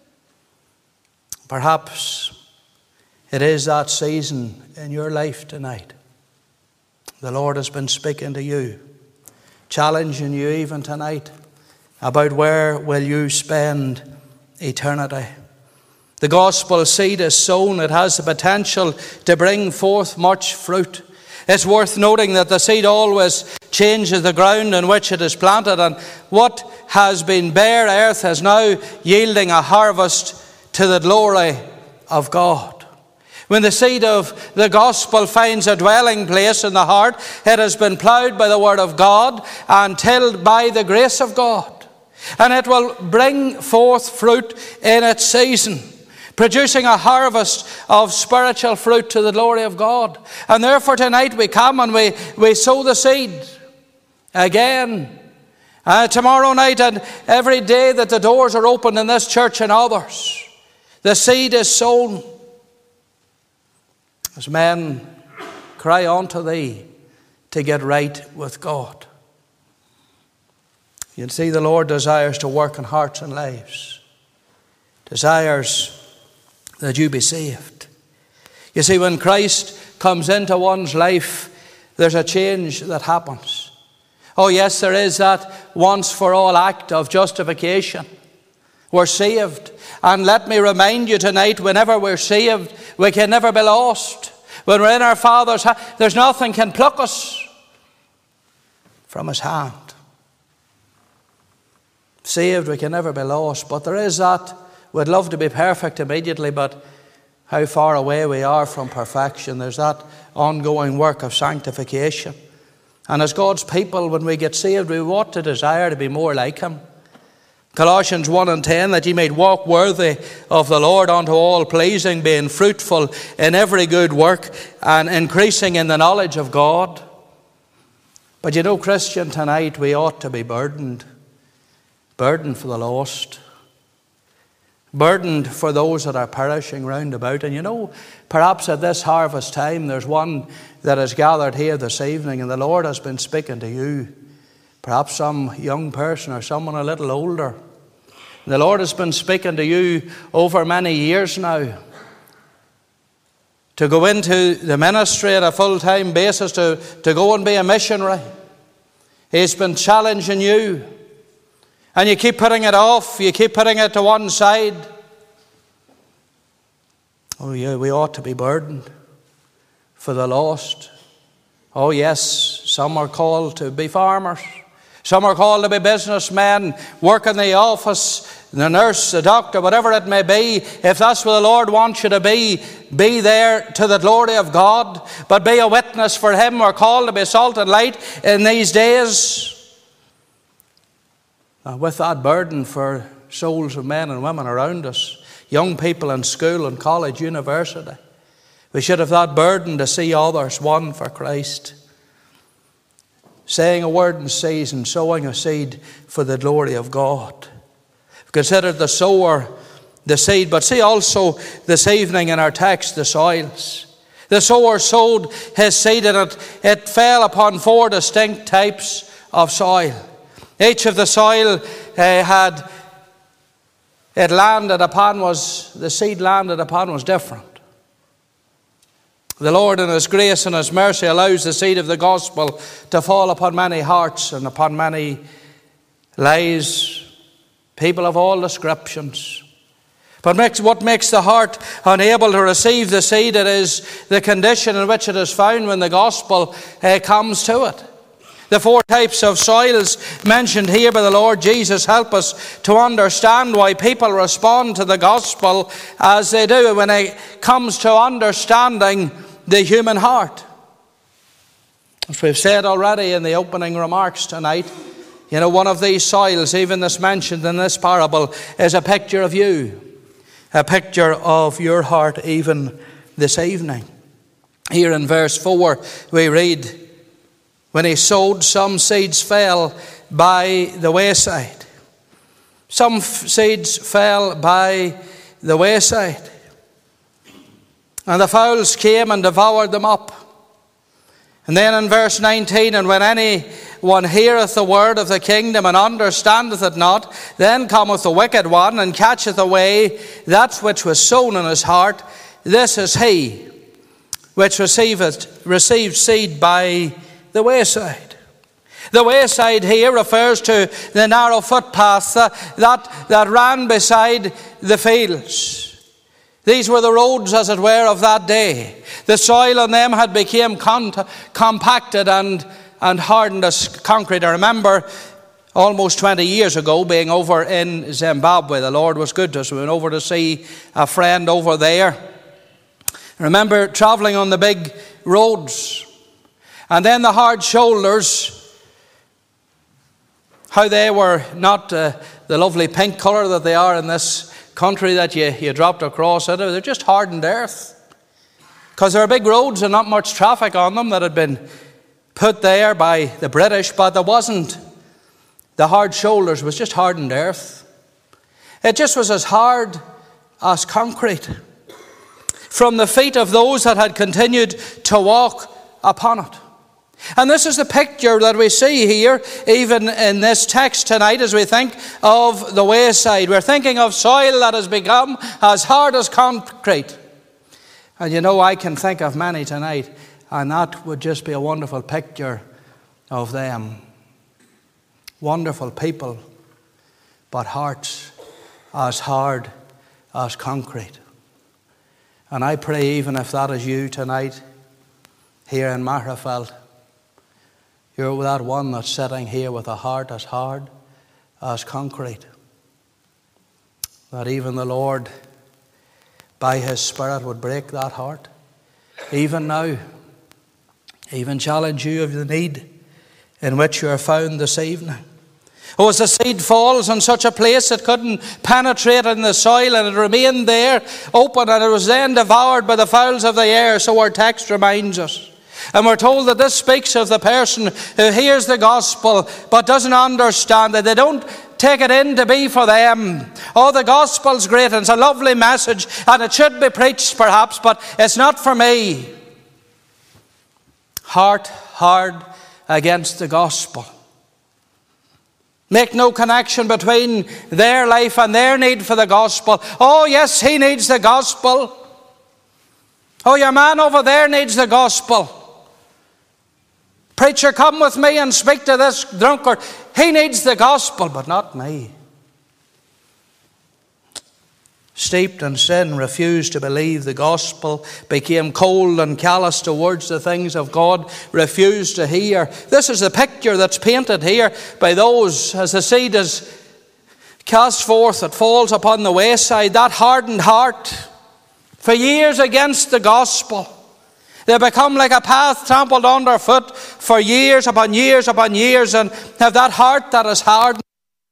Speaker 3: Perhaps it is that season in your life tonight. The Lord has been speaking to you, challenging you even tonight about where will you spend eternity. The gospel seed is sown. It has the potential to bring forth much fruit. It's worth noting that the seed always changes the ground in which it is planted, and what has been bare earth is now yielding a harvest to the glory of God. When the seed of the gospel finds a dwelling place in the heart, it has been ploughed by the word of God and tilled by the grace of God. And it will bring forth fruit in its season, producing a harvest of spiritual fruit to the glory of God. And therefore tonight we come and we sow the seed again. Tomorrow night and every day that the doors are open in this church and others, the seed is sown. As men cry unto thee to get right with God. You see, the Lord desires to work in hearts and lives. Desires that you be saved. You see, when Christ comes into one's life, there's a change that happens. Oh yes, there is that once for all act of justification. We're saved. And let me remind you tonight, whenever we're saved, we can never be lost. When we're in our Father's hand, there's nothing can pluck us from His hand. Saved, we can never be lost. But there is that, we'd love to be perfect immediately, but how far away we are from perfection. There's that ongoing work of sanctification. And as God's people, when we get saved, we want to desire to be more like Him. Colossians 1:10, that ye may walk worthy of the Lord unto all pleasing, being fruitful in every good work and increasing in the knowledge of God. But you know, Christian, tonight we ought to be burdened for the lost, burdened for those that are perishing round about. And you know, perhaps at this harvest time there's one that is gathered here this evening and the Lord has been speaking to you. Perhaps some young person or someone a little older. The Lord has been speaking to you over many years now to go into the ministry on a full-time basis, to go and be a missionary. He's been challenging you. And you keep putting it off. You keep putting it to one side. Oh yeah, we ought to be burdened for the lost. Oh yes, some are called to be farmers. Some are called to be businessmen, work in the office, the nurse, the doctor, whatever it may be. If that's what the Lord wants you to be there to the glory of God. But be a witness for Him. We're called to be salt and light in these days. With that burden for souls of men and women around us, young people in school and college, university, we should have that burden to see others won for Christ. Saying a word in season, sowing a seed for the glory of God. Consider the sower, the seed, but see also this evening in our text the soils. The sower sowed his seed and it fell upon 4 distinct types of soil. Each of the soil the seed landed upon was different. The Lord in His grace and His mercy allows the seed of the gospel to fall upon many hearts and upon many lives, people of all descriptions. But what makes the heart unable to receive the seed? It is the condition in which it is found when the gospel comes to it. The 4 types of soils mentioned here by the Lord Jesus help us to understand why people respond to the gospel as they do when it comes to understanding the human heart. As we've said already in the opening remarks tonight, you know, one of these soils, even this mentioned in this parable, is a picture of you. A picture of your heart even this evening. Here in verse 4 we read, when he sowed, some seeds fell by the wayside. Some seeds fell by the wayside. And the fowls came and devoured them up. And then in verse 19, and when anyone heareth the word of the kingdom and understandeth it not, then cometh the wicked one and catcheth away that which was sown in his heart. This is he which received seed by the wayside. The wayside here refers to the narrow footpath that ran beside the fields. These were the roads, as it were, of that day. The soil on them had become compacted and hardened as concrete. I remember almost 20 years ago being over in Zimbabwe. The Lord was good to us. We went over to see a friend over there. I remember traveling on the big roads. And then the hard shoulders, how they were not the lovely pink colour that they are in this country that you dropped across it. They're just hardened earth. Because there are big roads and not much traffic on them that had been put there by the British, but there wasn't. The hard shoulders was just hardened earth. It just was as hard as concrete from the feet of those that had continued to walk upon it. And this is the picture that we see here, even in this text tonight, as we think of the wayside. We're thinking of soil that has become as hard as concrete. And you know, I can think of many tonight, and that would just be a wonderful picture of them. Wonderful people, but hearts as hard as concrete. And I pray, even if that is you tonight, here in Magherafelt, you're that one that's sitting here with a heart as hard as concrete. That even the Lord, by His Spirit, would break that heart. Even now. Even challenge you of the need in which you are found this evening. Oh, as the seed falls on such a place, it couldn't penetrate in the soil, and it remained there open, and it was then devoured by the fowls of the air. So our text reminds us. And we're told that this speaks of the person who hears the gospel but doesn't understand it. They don't take it in to be for them. Oh, the gospel's great, and it's a lovely message, and it should be preached perhaps, but it's not for me. Heart hard against the gospel. Make no connection between their life and their need for the gospel. Oh, yes, he needs the gospel. Oh, your man over there needs the gospel. Preacher, come with me and speak to this drunkard. He needs the gospel, but not me. Steeped in sin, refused to believe the gospel, became cold and callous towards the things of God, refused to hear. This is the picture that's painted here by those as the seed is cast forth, it falls upon the wayside, that hardened heart, for years against the gospel. They become like a path trampled underfoot for years upon years upon years, and have that heart that is hardened.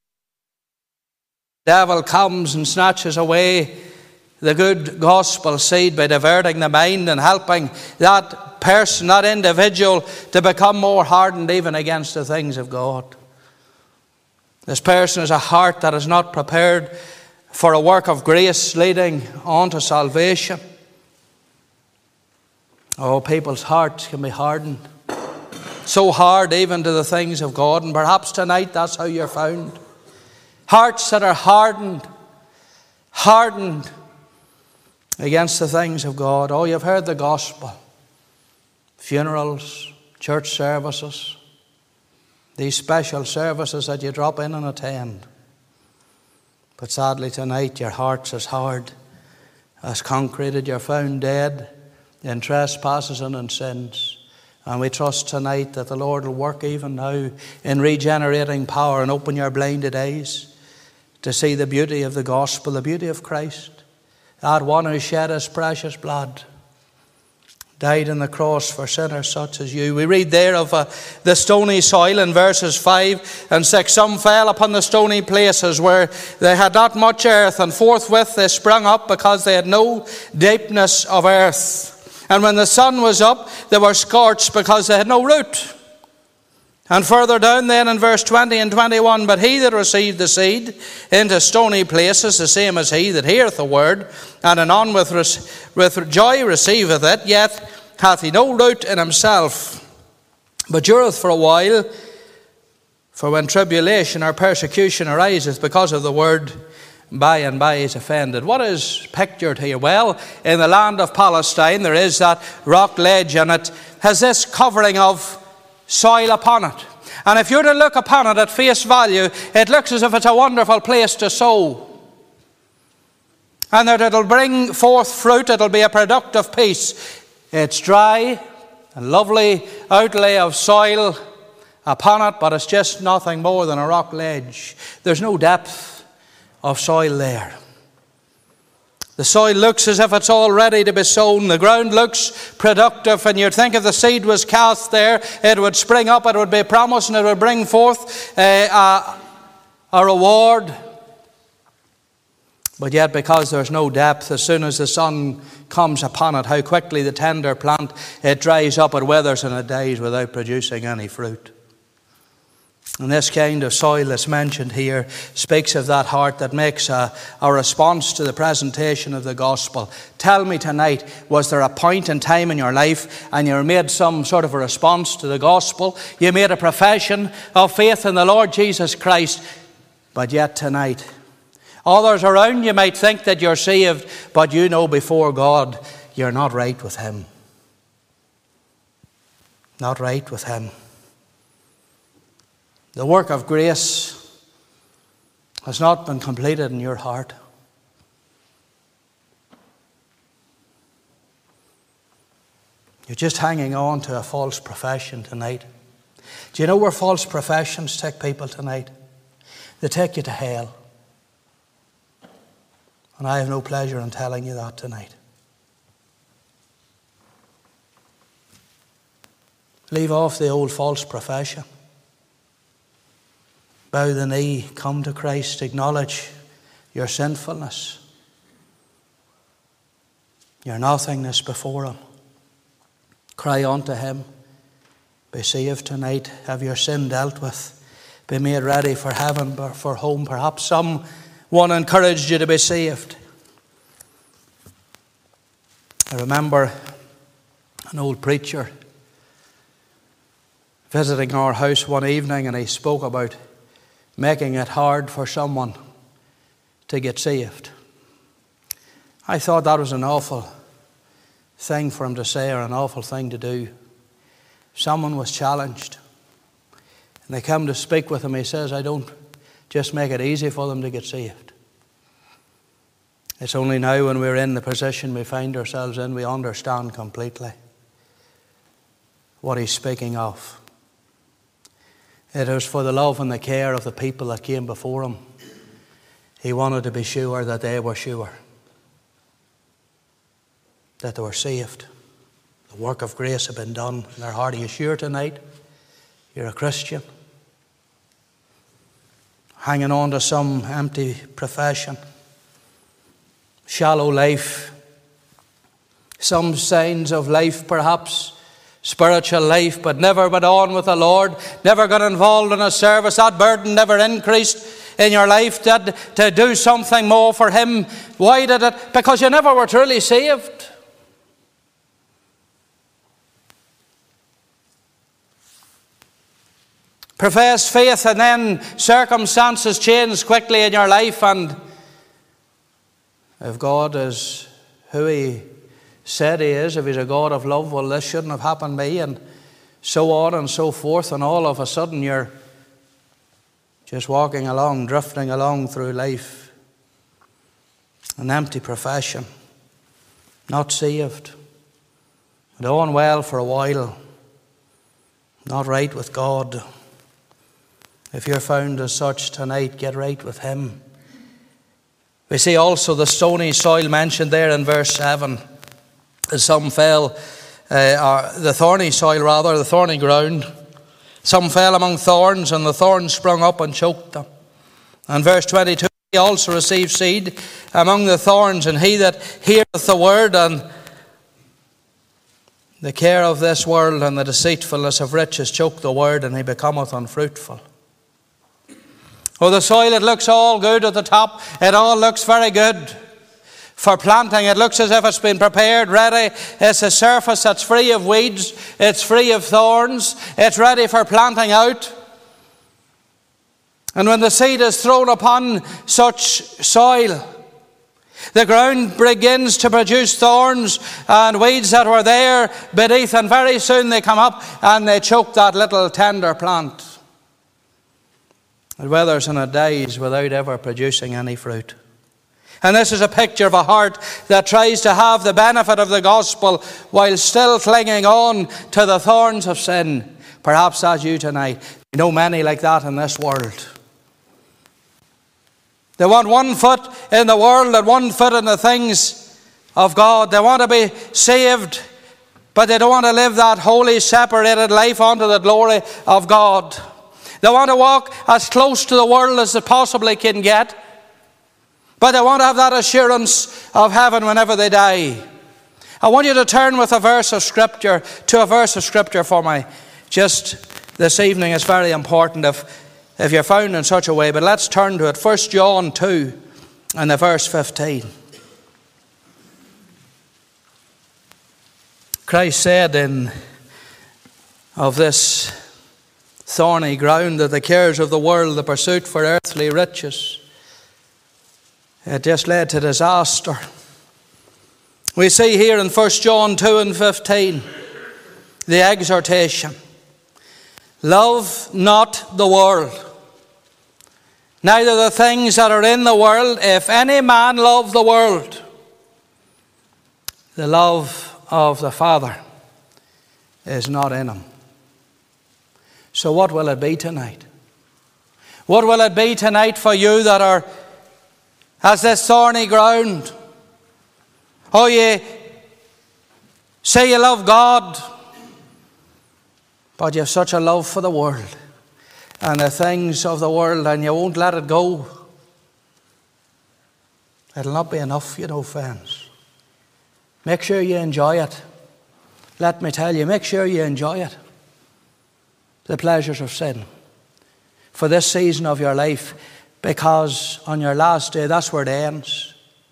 Speaker 3: The devil comes and snatches away the good gospel seed by diverting the mind and helping that person, that individual, to become more hardened even against the things of God. This person has a heart that is not prepared for a work of grace leading on to salvation. Oh, people's hearts can be hardened. So hard even to the things of God, and perhaps tonight that's how you're found. Hearts that are hardened against the things of God. Oh, you've heard the gospel. Funerals, church services, these special services that you drop in and attend. But sadly tonight your heart's as hard as concrete. You're found dead in trespasses and in sins. And we trust tonight that the Lord will work even now in regenerating power and open your blinded eyes to see the beauty of the gospel, the beauty of Christ. That one who shed his precious blood, died on the cross for sinners such as you. We read there of the stony soil in verses 5 and 6. Some fell upon the stony places where they had not much earth, and forthwith they sprung up because they had no deepness of earth. And when the sun was up, they were scorched because they had no root. And further down then in verse 20 and 21, but he that received the seed into stony places, the same as he that heareth the word, and anon with joy receiveth it, yet hath he no root in himself, but dureth for a while. For when tribulation or persecution ariseth because of the word, by and by is offended. What is pictured here? Well, in the land of Palestine there is that rock ledge, and it has this covering of soil upon it. And if you're to look upon it at face value, it looks as if it's a wonderful place to sow. And that it'll bring forth fruit, it'll be a productive piece. It's dry, a lovely outlay of soil upon it, but it's just nothing more than a rock ledge. There's no depth of soil there. The soil looks as if it's all ready to be sown. The ground looks productive, and you'd think if the seed was cast there, it would spring up, it would be promised, and it would bring forth a reward. But yet, because there's no depth, as soon as the sun comes upon it, how quickly the tender plant, it dries up, it withers, and it dies without producing any fruit. And this kind of soil that's mentioned here speaks of that heart that makes a response to the presentation of the gospel. Tell me tonight, was there a point in time in your life and you made some sort of a response to the gospel? You made a profession of faith in the Lord Jesus Christ, but yet tonight, others around you might think that you're saved, but you know before God you're not right with Him. Not right with Him. The work of grace has not been completed in your heart. You're just hanging on to a false profession tonight. Do you know where false professions take people tonight? They take you to hell. And I have no pleasure in telling you that tonight. Leave off the old false profession. Bow the knee, come to Christ, acknowledge your sinfulness, your nothingness before Him. Cry unto Him. Be saved tonight. Have your sin dealt with. Be made ready for heaven, for home. Perhaps someone encouraged you to be saved. I remember an old preacher visiting our house one evening, and he spoke about making it hard for someone to get saved. I thought that was an awful thing for him to say, or an awful thing to do. Someone was challenged, and they come to speak with him. He says, I don't just make it easy for them to get saved. It's only now when we're in the position we find ourselves in, we understand completely what he's speaking of. It was for the love and the care of the people that came before him. He wanted to be sure that they were sure, that they were saved. The work of grace had been done in their heart. Are you sure tonight you're a Christian? Hanging on to some empty profession, shallow life, some signs of life perhaps, spiritual life, but never went on with the Lord, never got involved in a service. That burden never increased in your life to do something more for Him. Why did it? Because you never were truly saved. Profess faith, and then circumstances change quickly in your life, and if God is who He said He is, if He's a God of love, well, this shouldn't have happened to me, and so on and so forth, and all of a sudden you're just walking along, drifting along through life, an empty profession, not saved, doing well for a while, not right with God. If you're found as such tonight, get right with Him. We see also the stony soil mentioned there in verse 7. Some fell, the thorny soil rather, the thorny ground. Some fell among thorns, and the thorns sprung up and choked them. And verse 22, he also received seed among the thorns, and he that heareth the word, and the care of this world and the deceitfulness of riches choke the word, and he becometh unfruitful. Oh, the soil, it looks all good at the top. It all looks very good for planting. It looks as if it's been prepared, ready. It's a surface that's free of weeds. It's free of thorns. It's ready for planting out. And when the seed is thrown upon such soil, the ground begins to produce thorns and weeds that were there beneath, and very soon they come up and they choke that little tender plant. It withers and it dies without ever producing any fruit. And this is a picture of a heart that tries to have the benefit of the gospel while still clinging on to the thorns of sin. Perhaps that's you tonight. You know many like that in this world. They want one foot in the world and one foot in the things of God. They want to be saved, but they don't want to live that holy, separated life unto the glory of God. They want to walk as close to the world as they possibly can get, but they want to have that assurance of heaven whenever they die. I want you to turn with a verse of Scripture, to a verse of Scripture for me. Just this evening, it's very important if you're found in such a way, but let's turn to it. 1 John 2 and the verse 15. Christ said of this thorny ground that the cares of the world, the pursuit for earthly riches, it just led to disaster. We see here in 1 John 2 and 15 the exhortation. Love not the world, neither the things that are in the world. If any man love the world, the love of the Father is not in him. So what will it be tonight? What will it be tonight for you that are as this thorny ground? Oh, you say you love God, but you have such a love for the world. and the things of the world, and you won't let it go, it'll not be enough, friends. Make sure you enjoy it. Let me tell you, make sure you enjoy it. The pleasures of sin for this season of your life, because on your last day, that's where it ends.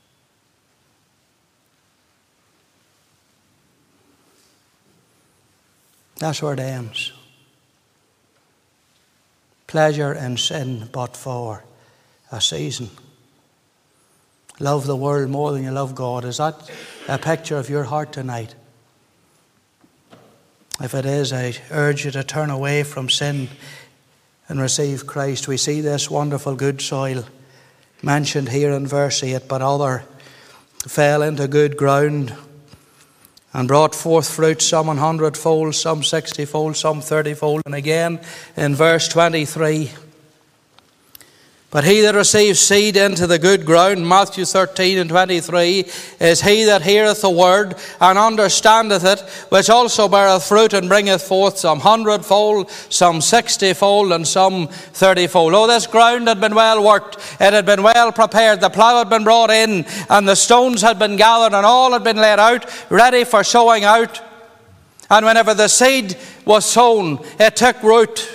Speaker 3: That's where it ends. Pleasure in sin, but for a season. Love the world more than you love God. Is that a picture of your heart tonight? If it is, I urge you to turn away from sin and receive Christ. We see this wonderful good soil mentioned here in verse 8, but other fell into good ground and brought forth fruit, some 100-fold, some 60-fold, some 30-fold. And again in verse 23, but he that receives seed into the good ground, Matthew 13 and 23, is he that heareth the word and understandeth it, which also beareth fruit and bringeth forth some 100-fold, some 60-fold, and some 30-fold. Oh, this ground had been well worked. It had been well prepared. The plough had been brought in, and the stones had been gathered, and all had been laid out, ready for sowing out. And whenever the seed was sown, it took root.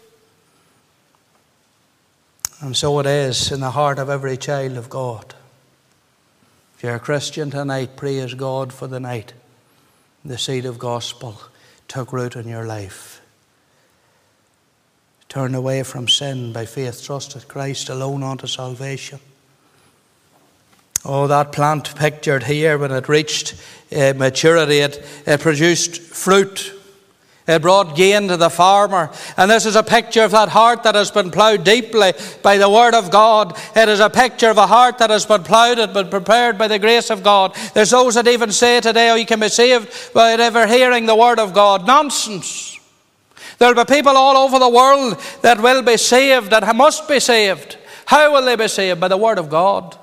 Speaker 3: And so it is in the heart of every child of God. If you're a Christian tonight, praise God for the night the seed of gospel took root in your life. Turn away from sin by faith, trusted Christ alone unto salvation. Oh, that plant pictured here, when it reached maturity, it produced fruit. It brought gain to the farmer. And this is a picture of that heart that has been ploughed deeply by the word of God. It is a picture of a heart that has been ploughed and been prepared by the grace of God. There's those that even say today, oh, you can be saved by never hearing the word of God. Nonsense. There will be people all over the world that will be saved, that must be saved. How will they be saved? By the word of God.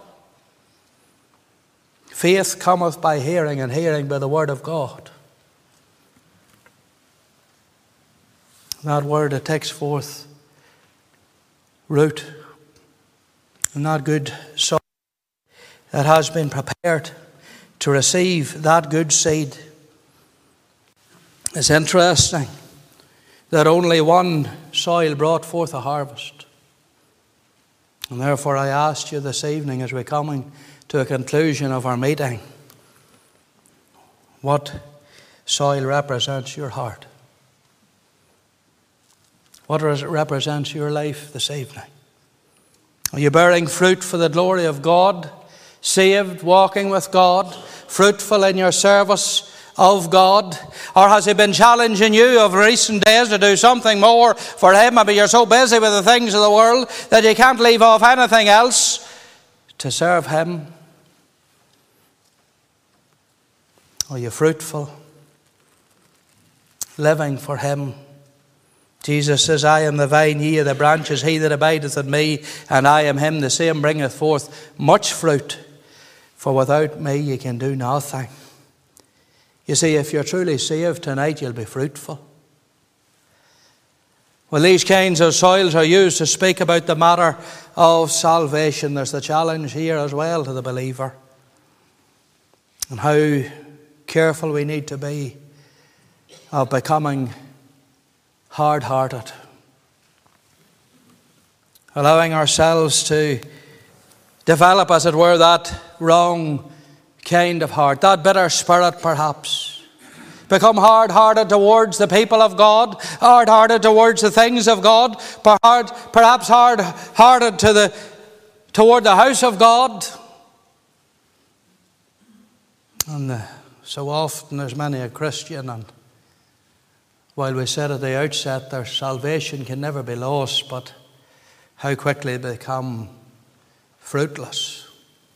Speaker 3: Faith cometh by hearing, and hearing by the word of God. That word that takes forth root, and that good soil that has been prepared to receive that good seed. It's interesting that only one soil brought forth a harvest. And therefore I asked you this evening, as we're coming to a conclusion of our meeting, what soil represents your heart? What represents your life this evening? Are you bearing fruit for the glory of God? Saved, walking with God, fruitful in your service of God? Or has He been challenging you of recent days to do something more for Him? Maybe you're so busy with the things of the world that you can't leave off anything else to serve Him. Are you fruitful, living for Him? Jesus says, I am the vine, ye are the branches. He that abideth in me, and I am him, the same bringeth forth much fruit. For without me you can do nothing. You see, if you're truly saved tonight, you'll be fruitful. Well, these kinds of soils are used to speak about the matter of salvation. There's the challenge here as well to the believer, and how careful we need to be of becoming hard-hearted, allowing ourselves to develop, as it were, that wrong kind of heart, that bitter spirit perhaps. Become hard-hearted towards the people of God, hard-hearted towards the things of God, perhaps hard-hearted toward the house of God. And so often there's many a Christian, and while we said at the outset their salvation can never be lost, but how quickly they become fruitless.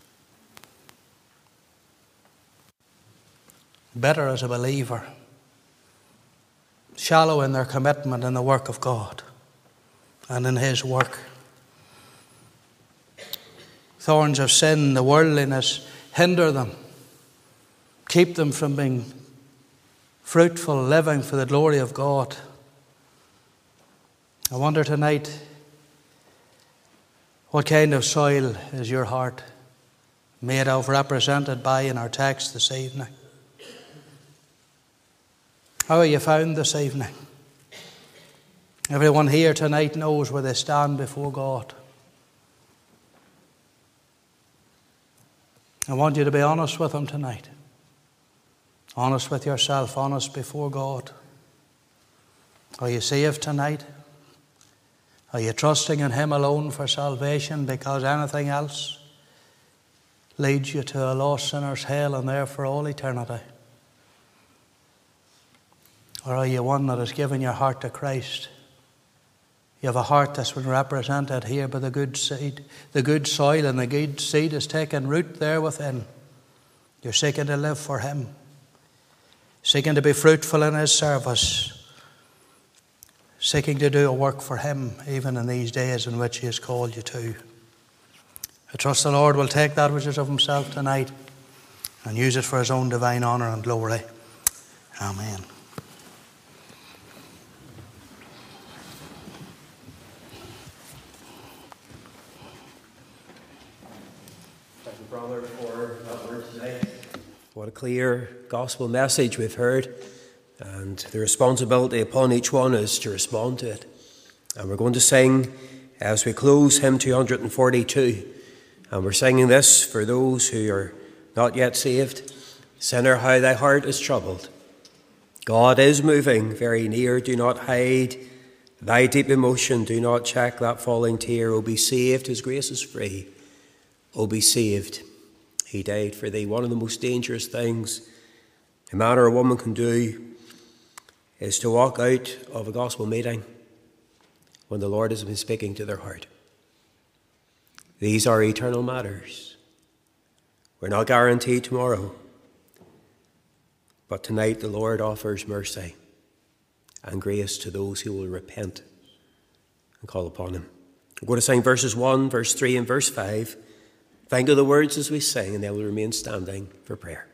Speaker 3: Bitter as a believer, shallow in their commitment in the work of God and in His work. Thorns of sin, the worldliness, hinder them, keep them from being fruitful, living for the glory of God. I wonder tonight, what kind of soil is your heart made of, represented by in our text this evening? How are you found this evening? Everyone here tonight knows where they stand before God. I want you to be honest with Him tonight. Honest with yourself, honest before God. Are you saved tonight? Are you trusting in Him alone for salvation because anything else leads you to a lost sinner's hell and there for all eternity? Or are you one that has given your heart to Christ? You have a heart that's been represented here by the good seed, the good soil, and the good seed is taking root there within. You're seeking to live for Him, seeking to be fruitful in His service, seeking to do a work for Him even in these days in which He has called you to. I trust the Lord will take that which is of Himself tonight and use it for His own divine honour and glory. Amen.
Speaker 1: Thank you, brother, for that word tonight. What a clear gospel message we've heard. And the responsibility upon each one is to respond to it. And we're going to sing as we close hymn 242. And we're singing this for those who are not yet saved. Sinner, how thy heart is troubled. God is moving very near. Do not hide thy deep emotion. Do not check that falling tear. O be saved, His grace is free. O be saved, He died for thee. One of the most dangerous things a man or a woman can do is to walk out of a gospel meeting when the Lord has been speaking to their heart. These are eternal matters. We're not guaranteed tomorrow, but tonight the Lord offers mercy and grace to those who will repent and call upon Him. We're going to sing verses 1, verse 3 and verse 5. Think of the words as we sing, and they will remain standing for prayer.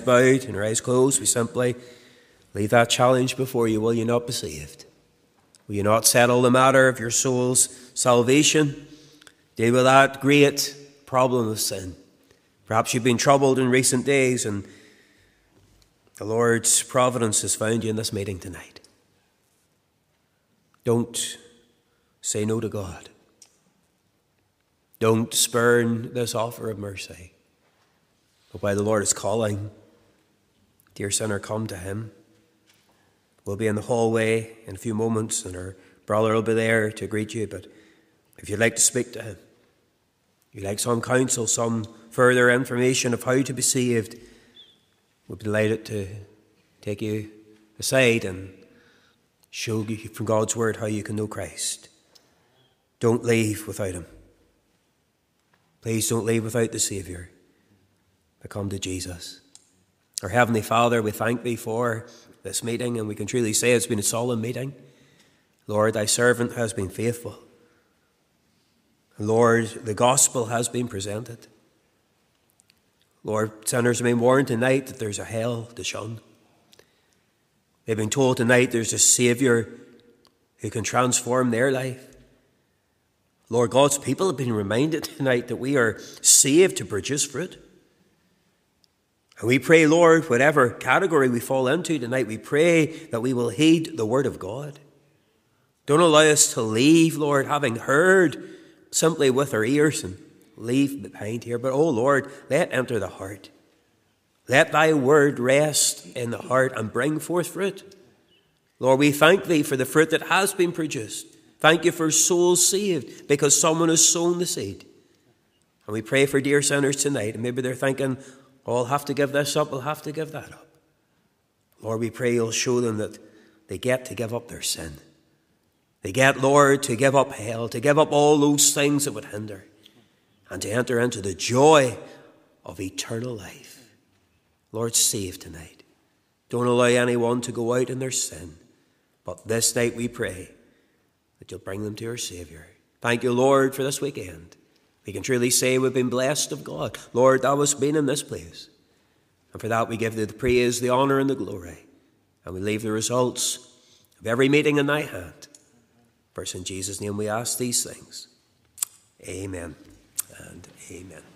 Speaker 1: bowed and our eyes closed, we simply leave that challenge before you. Will you not be saved? Will you not settle the matter of your soul's salvation? Deal with that great problem of sin. Perhaps you've been troubled in recent days, and the Lord's providence has found you in this meeting tonight. Don't say no to God. Don't spurn this offer of mercy. But while the Lord is calling, dear sinner, come to him. We'll be in the hallway in a few moments, and our brother will be there to greet you. But if you'd like to speak to him, you'd like some counsel, some further information of how to be saved, we'll be delighted to take you aside and show you from God's word how you can know Christ. Don't leave without him. Please don't leave without the Saviour. But come to Jesus. Our Heavenly Father, we thank thee for this meeting, and we can truly say it's been a solemn meeting. Lord, thy servant has been faithful. Lord, the gospel has been presented. Lord, sinners have been warned tonight that there's a hell to shun. They've been told tonight there's a Saviour who can transform their life. Lord, God's people have been reminded tonight that we are saved to produce fruit. And we pray, Lord, whatever category we fall into tonight, we pray that we will heed the word of God. Don't allow us to leave, Lord, having heard simply with our ears and leave behind here. But, oh Lord, let it enter the heart. Let thy word rest in the heart and bring forth fruit. Lord, we thank thee for the fruit that has been produced. Thank you for souls saved because someone has sown the seed. And we pray for dear sinners tonight, and maybe they're thinking, oh, I'll have to give this up, I'll have to give that up. Lord, we pray you'll show them that they get to give up their sin. They get, Lord, to give up hell, to give up all those things that would hinder, and to enter into the joy of eternal life. Lord, save tonight. Don't allow anyone to go out in their sin. But this night we pray that you'll bring them to your Saviour. Thank you, Lord, for this weekend. We can truly say we've been blessed of God. Lord, thou hast been in this place. And for that we give thee the praise, the honour and the glory. And we leave the results of every meeting in thy hand. For in Jesus' name we ask these things. Amen and amen.